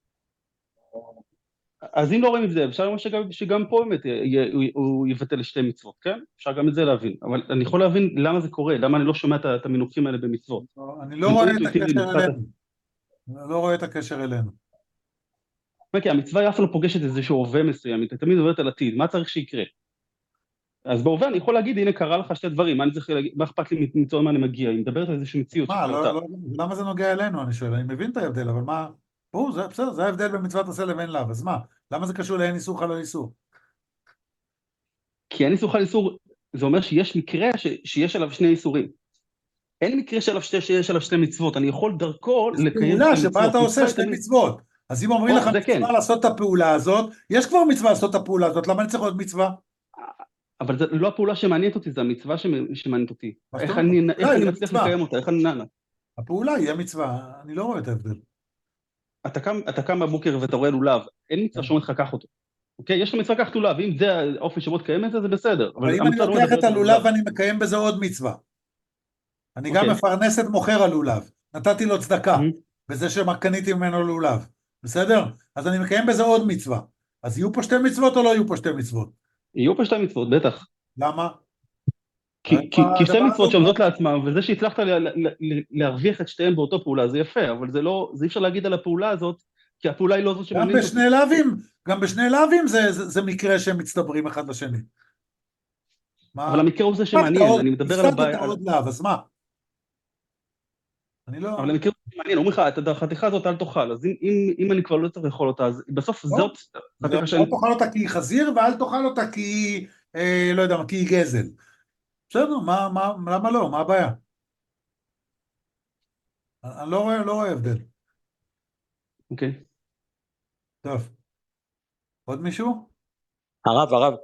אז אם לא רואים הבדל, אפשר לומר שגם, שגם פה באמת הוא יבטל לשתי מצוות, כן? אפשר גם את זה להבין. אבל אני יכול להבין למה זה קורה, למה אני לא שומע את המינוחים האלה במצוות.
אני לא רואה את הקשר אלינו. אני לא רואה את הקשר אלינו.
כי המצווה אף לא פוגשת איזשהו הווה מסוים, היא תמיד עוברת על עתיד, מה צריך שיקרה? אז בהווה אני יכול להגיד, הנה קרה לך שתי דברים, מה אני צריך להגיד, מה אכפת לי מצווה מה אני מגיע, היא מדברת על איזושהי מציאות.
מה, לא, לא, למה זה נוגע אלינו, אני שואל, אני מבין את ההבדל, אבל מה, בואו, זה בסדר, זה ההבדל במצוות עשה לבין לאו, אז מה, למה זה קשור לאין איסור על איסור?
כי אין איסור על איסור, זה אומר שיש מקרה ש, שיש עליו שני איסורים. אין מקרה שעליו שתי, שיש עליו שתי מצוות, אני יכול דרכו לקיים שתי מצוות.
פעולה שבה אתה עושה שתי מצוות. אז אם אומרים לך מצווה לעשות את הפעולה הזאת, יש כבר מצווה לעשות את הפעולה הזאת, למה אני צריך עוד מצווה?
אבל זה לא הפעולה שמעניינת אותי, זה המצווה שמעניינת אותי. איך אני מצליח לקיים אותה, איך אני נענה?
הפעולה היא המצווה, אני לא רואה את ההבדל.
אתה קם בבוקר ואתה רואה לולב, אין מצווה שאומרת לך קח אותו. אוקיי? יש לך מצווה קח לולב, ואם זה האופן שבו תקיים את זה, זה בסדר.
אבל אם אני לוקח את הלולב ואני מקיים בזה עוד מצווה, אני גם מפרנס את מוכר הלולב, נתתי לו צדקה, בזה שקניתי ממנו לולב. בסדר? אז אני מקיים בזה עוד מצווה. אז יהיו פה שתי מצוות או לא יהיו פה שתי מצוות?
יהיו פה שתי מצוות, בטח.
למה?
כי שתי מצוות שעומדות לעצמם, וזה שהצלחת להרוויח את שתיהם באותו פעולה, זה יפה, אבל זה לא, זה אי אפשר להגיד על הפעולה הזאת, כי הפעולה היא לא זאת שמעניינת אותי.
גם בשני להבים, גם בשני להבים זה מקרה שהם מצטברים אחד לשני.
אבל המקרה הוא זה שמעניין, אני מדבר על הבעיה.
הפסדת עוד להב, אז מה? אני לא...
אבל המקרה הוא מעניין, אומרים לך, את החתיכה הזאת אל תאכל, אז אם אני כבר לא צריך לאכול אותה, אז בסוף זאת...
אל תאכל אותה כי היא חזיר, ואל תאכל אותה כי היא, לא יודע, כי היא גזל. בסדר, למה לא? מה הבעיה? אני לא רואה הבדל.
אוקיי.
טוב. עוד מישהו?
הרב, הרב.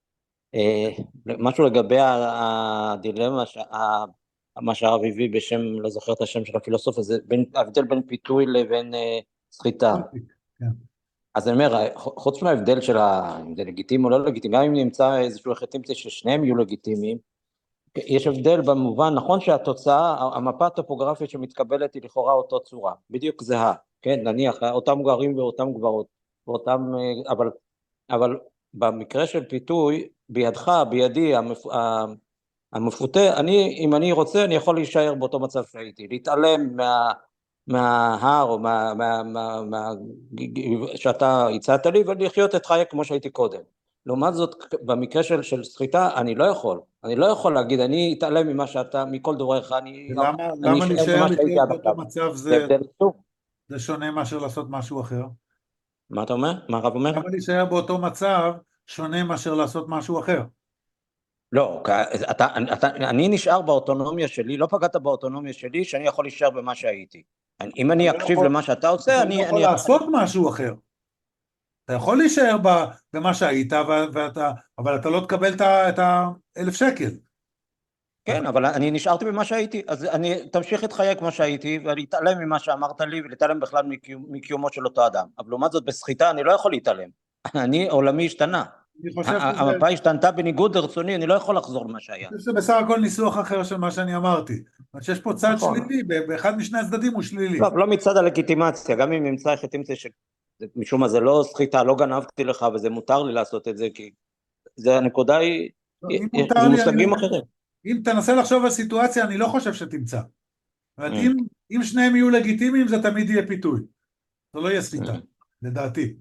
משהו לגבי הדילמה, מה שהרב הביא בשם, לא זוכר את השם של הפילוסוף, זה ההבדל בין פיתוי לבין סחיטה. אז אני אומר, חוץ מההבדל של אם זה לגיטימי או לא לגיטימי, גם אם נמצא איזשהו לגיטימי ששניהם יהיו לגיטימיים, יש הבדל במובן, נכון שהתוצאה, המפה הטופוגרפית שמתקבלת היא לכאורה אותו צורה, בדיוק זהה, כן, נניח, אותם גברים ואותם גברות, ואותם, אבל, אבל במקרה של פיתוי, בידך, בידי, המפ... המפותה, אני, אם אני רוצה, אני יכול להישאר באותו מצב שהייתי, להתעלם מה, מההר או מה, מה, מה, מה, שאתה הצעת לי, ולחיות את חיי כמו שהייתי קודם.
לעומת זאת, במקרה של, של סחיטה, אני לא יכול. אני לא יכול להגיד, אני אתעלם ממה שאתה, מכל דבריך, אני,
למה,
אני
למה
אשאר
להישאר
במה שהייתי
לחיות
עד
באותו
עכשיו.
מצב
זה
זה,
הבדל עצום.
זה שונה מאשר לעשות משהו אחר?
מה אתה אומר? מה הרב אומר?
למה להישאר באותו מצב שונה מאשר לעשות משהו אחר?
לא, אתה, אתה, אני נשאר באוטונומיה שלי, לא פגעת באוטונומיה שלי, שאני יכול להישאר במה שהייתי. אם אני
אתה לא
אקשיב
יכול-
למה שאתה עושה,
אתה
אני...
לא יכול
אני-
לעשות משהו אחר. אתה יכול להישאר ב- במה שהיית, ו- ואתה, אבל אתה לא תקבל את ה- את האלף שקל.
כן, אבל אני נשארתי במה שהייתי, אז אני תמשיך להתחיי כמו שהייתי, ולהתעלם ממה שאמרת לי, ולהתעלם בכלל מקיום, מקיומו של אותו אדם. אבל לעומת זאת, בסחיטה אני לא יכול להתעלם. אני, עולמי השתנה.
אני חושב
ה-
שזה,
המפה השתנתה בניגוד לרצוני, אני לא יכול לחזור למה שהיה.
אני חושב שזה בסך הכל ניסוח אחר של מה שאני אמרתי. זאת אומרת שיש פה צד
נכון.
שלילי, ב- באחד משני הצדדים הוא שלילי.
לא, לא מצד הלגיטימציה, גם אם נמצא לגיטימציה שמשום מה זה לא סחיטה, לא גנבתי לך, וזה מותר לי לעשות את זה, כי זה הנקודה היא,
לא, אם
זה
מותר לי,
מושגים
אני-
אחרים.
אם תנסה לחשוב על סיטואציה, אני לא חושב שתמצא. זאת אומרת,
Mm.
אם, אם שניהם יהיו לגיטימיים, זה תמיד יהיה פיתוי. זה לא יהיה סחיטה,
Mm.
לדעתי.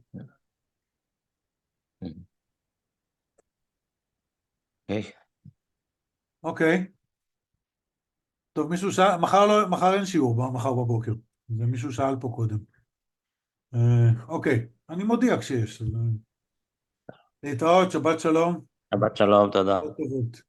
אוקיי.
אוקיי. טוב, מישהו שאל, מחר, לא, מחר אין שיעור, מחר בבוקר. ומישהו שאל פה קודם. אה, אוקיי, אני מודיע כשיש. אז, אה, להתראות, שבת שלום.
שבת שלום, תודה.
כל טובות.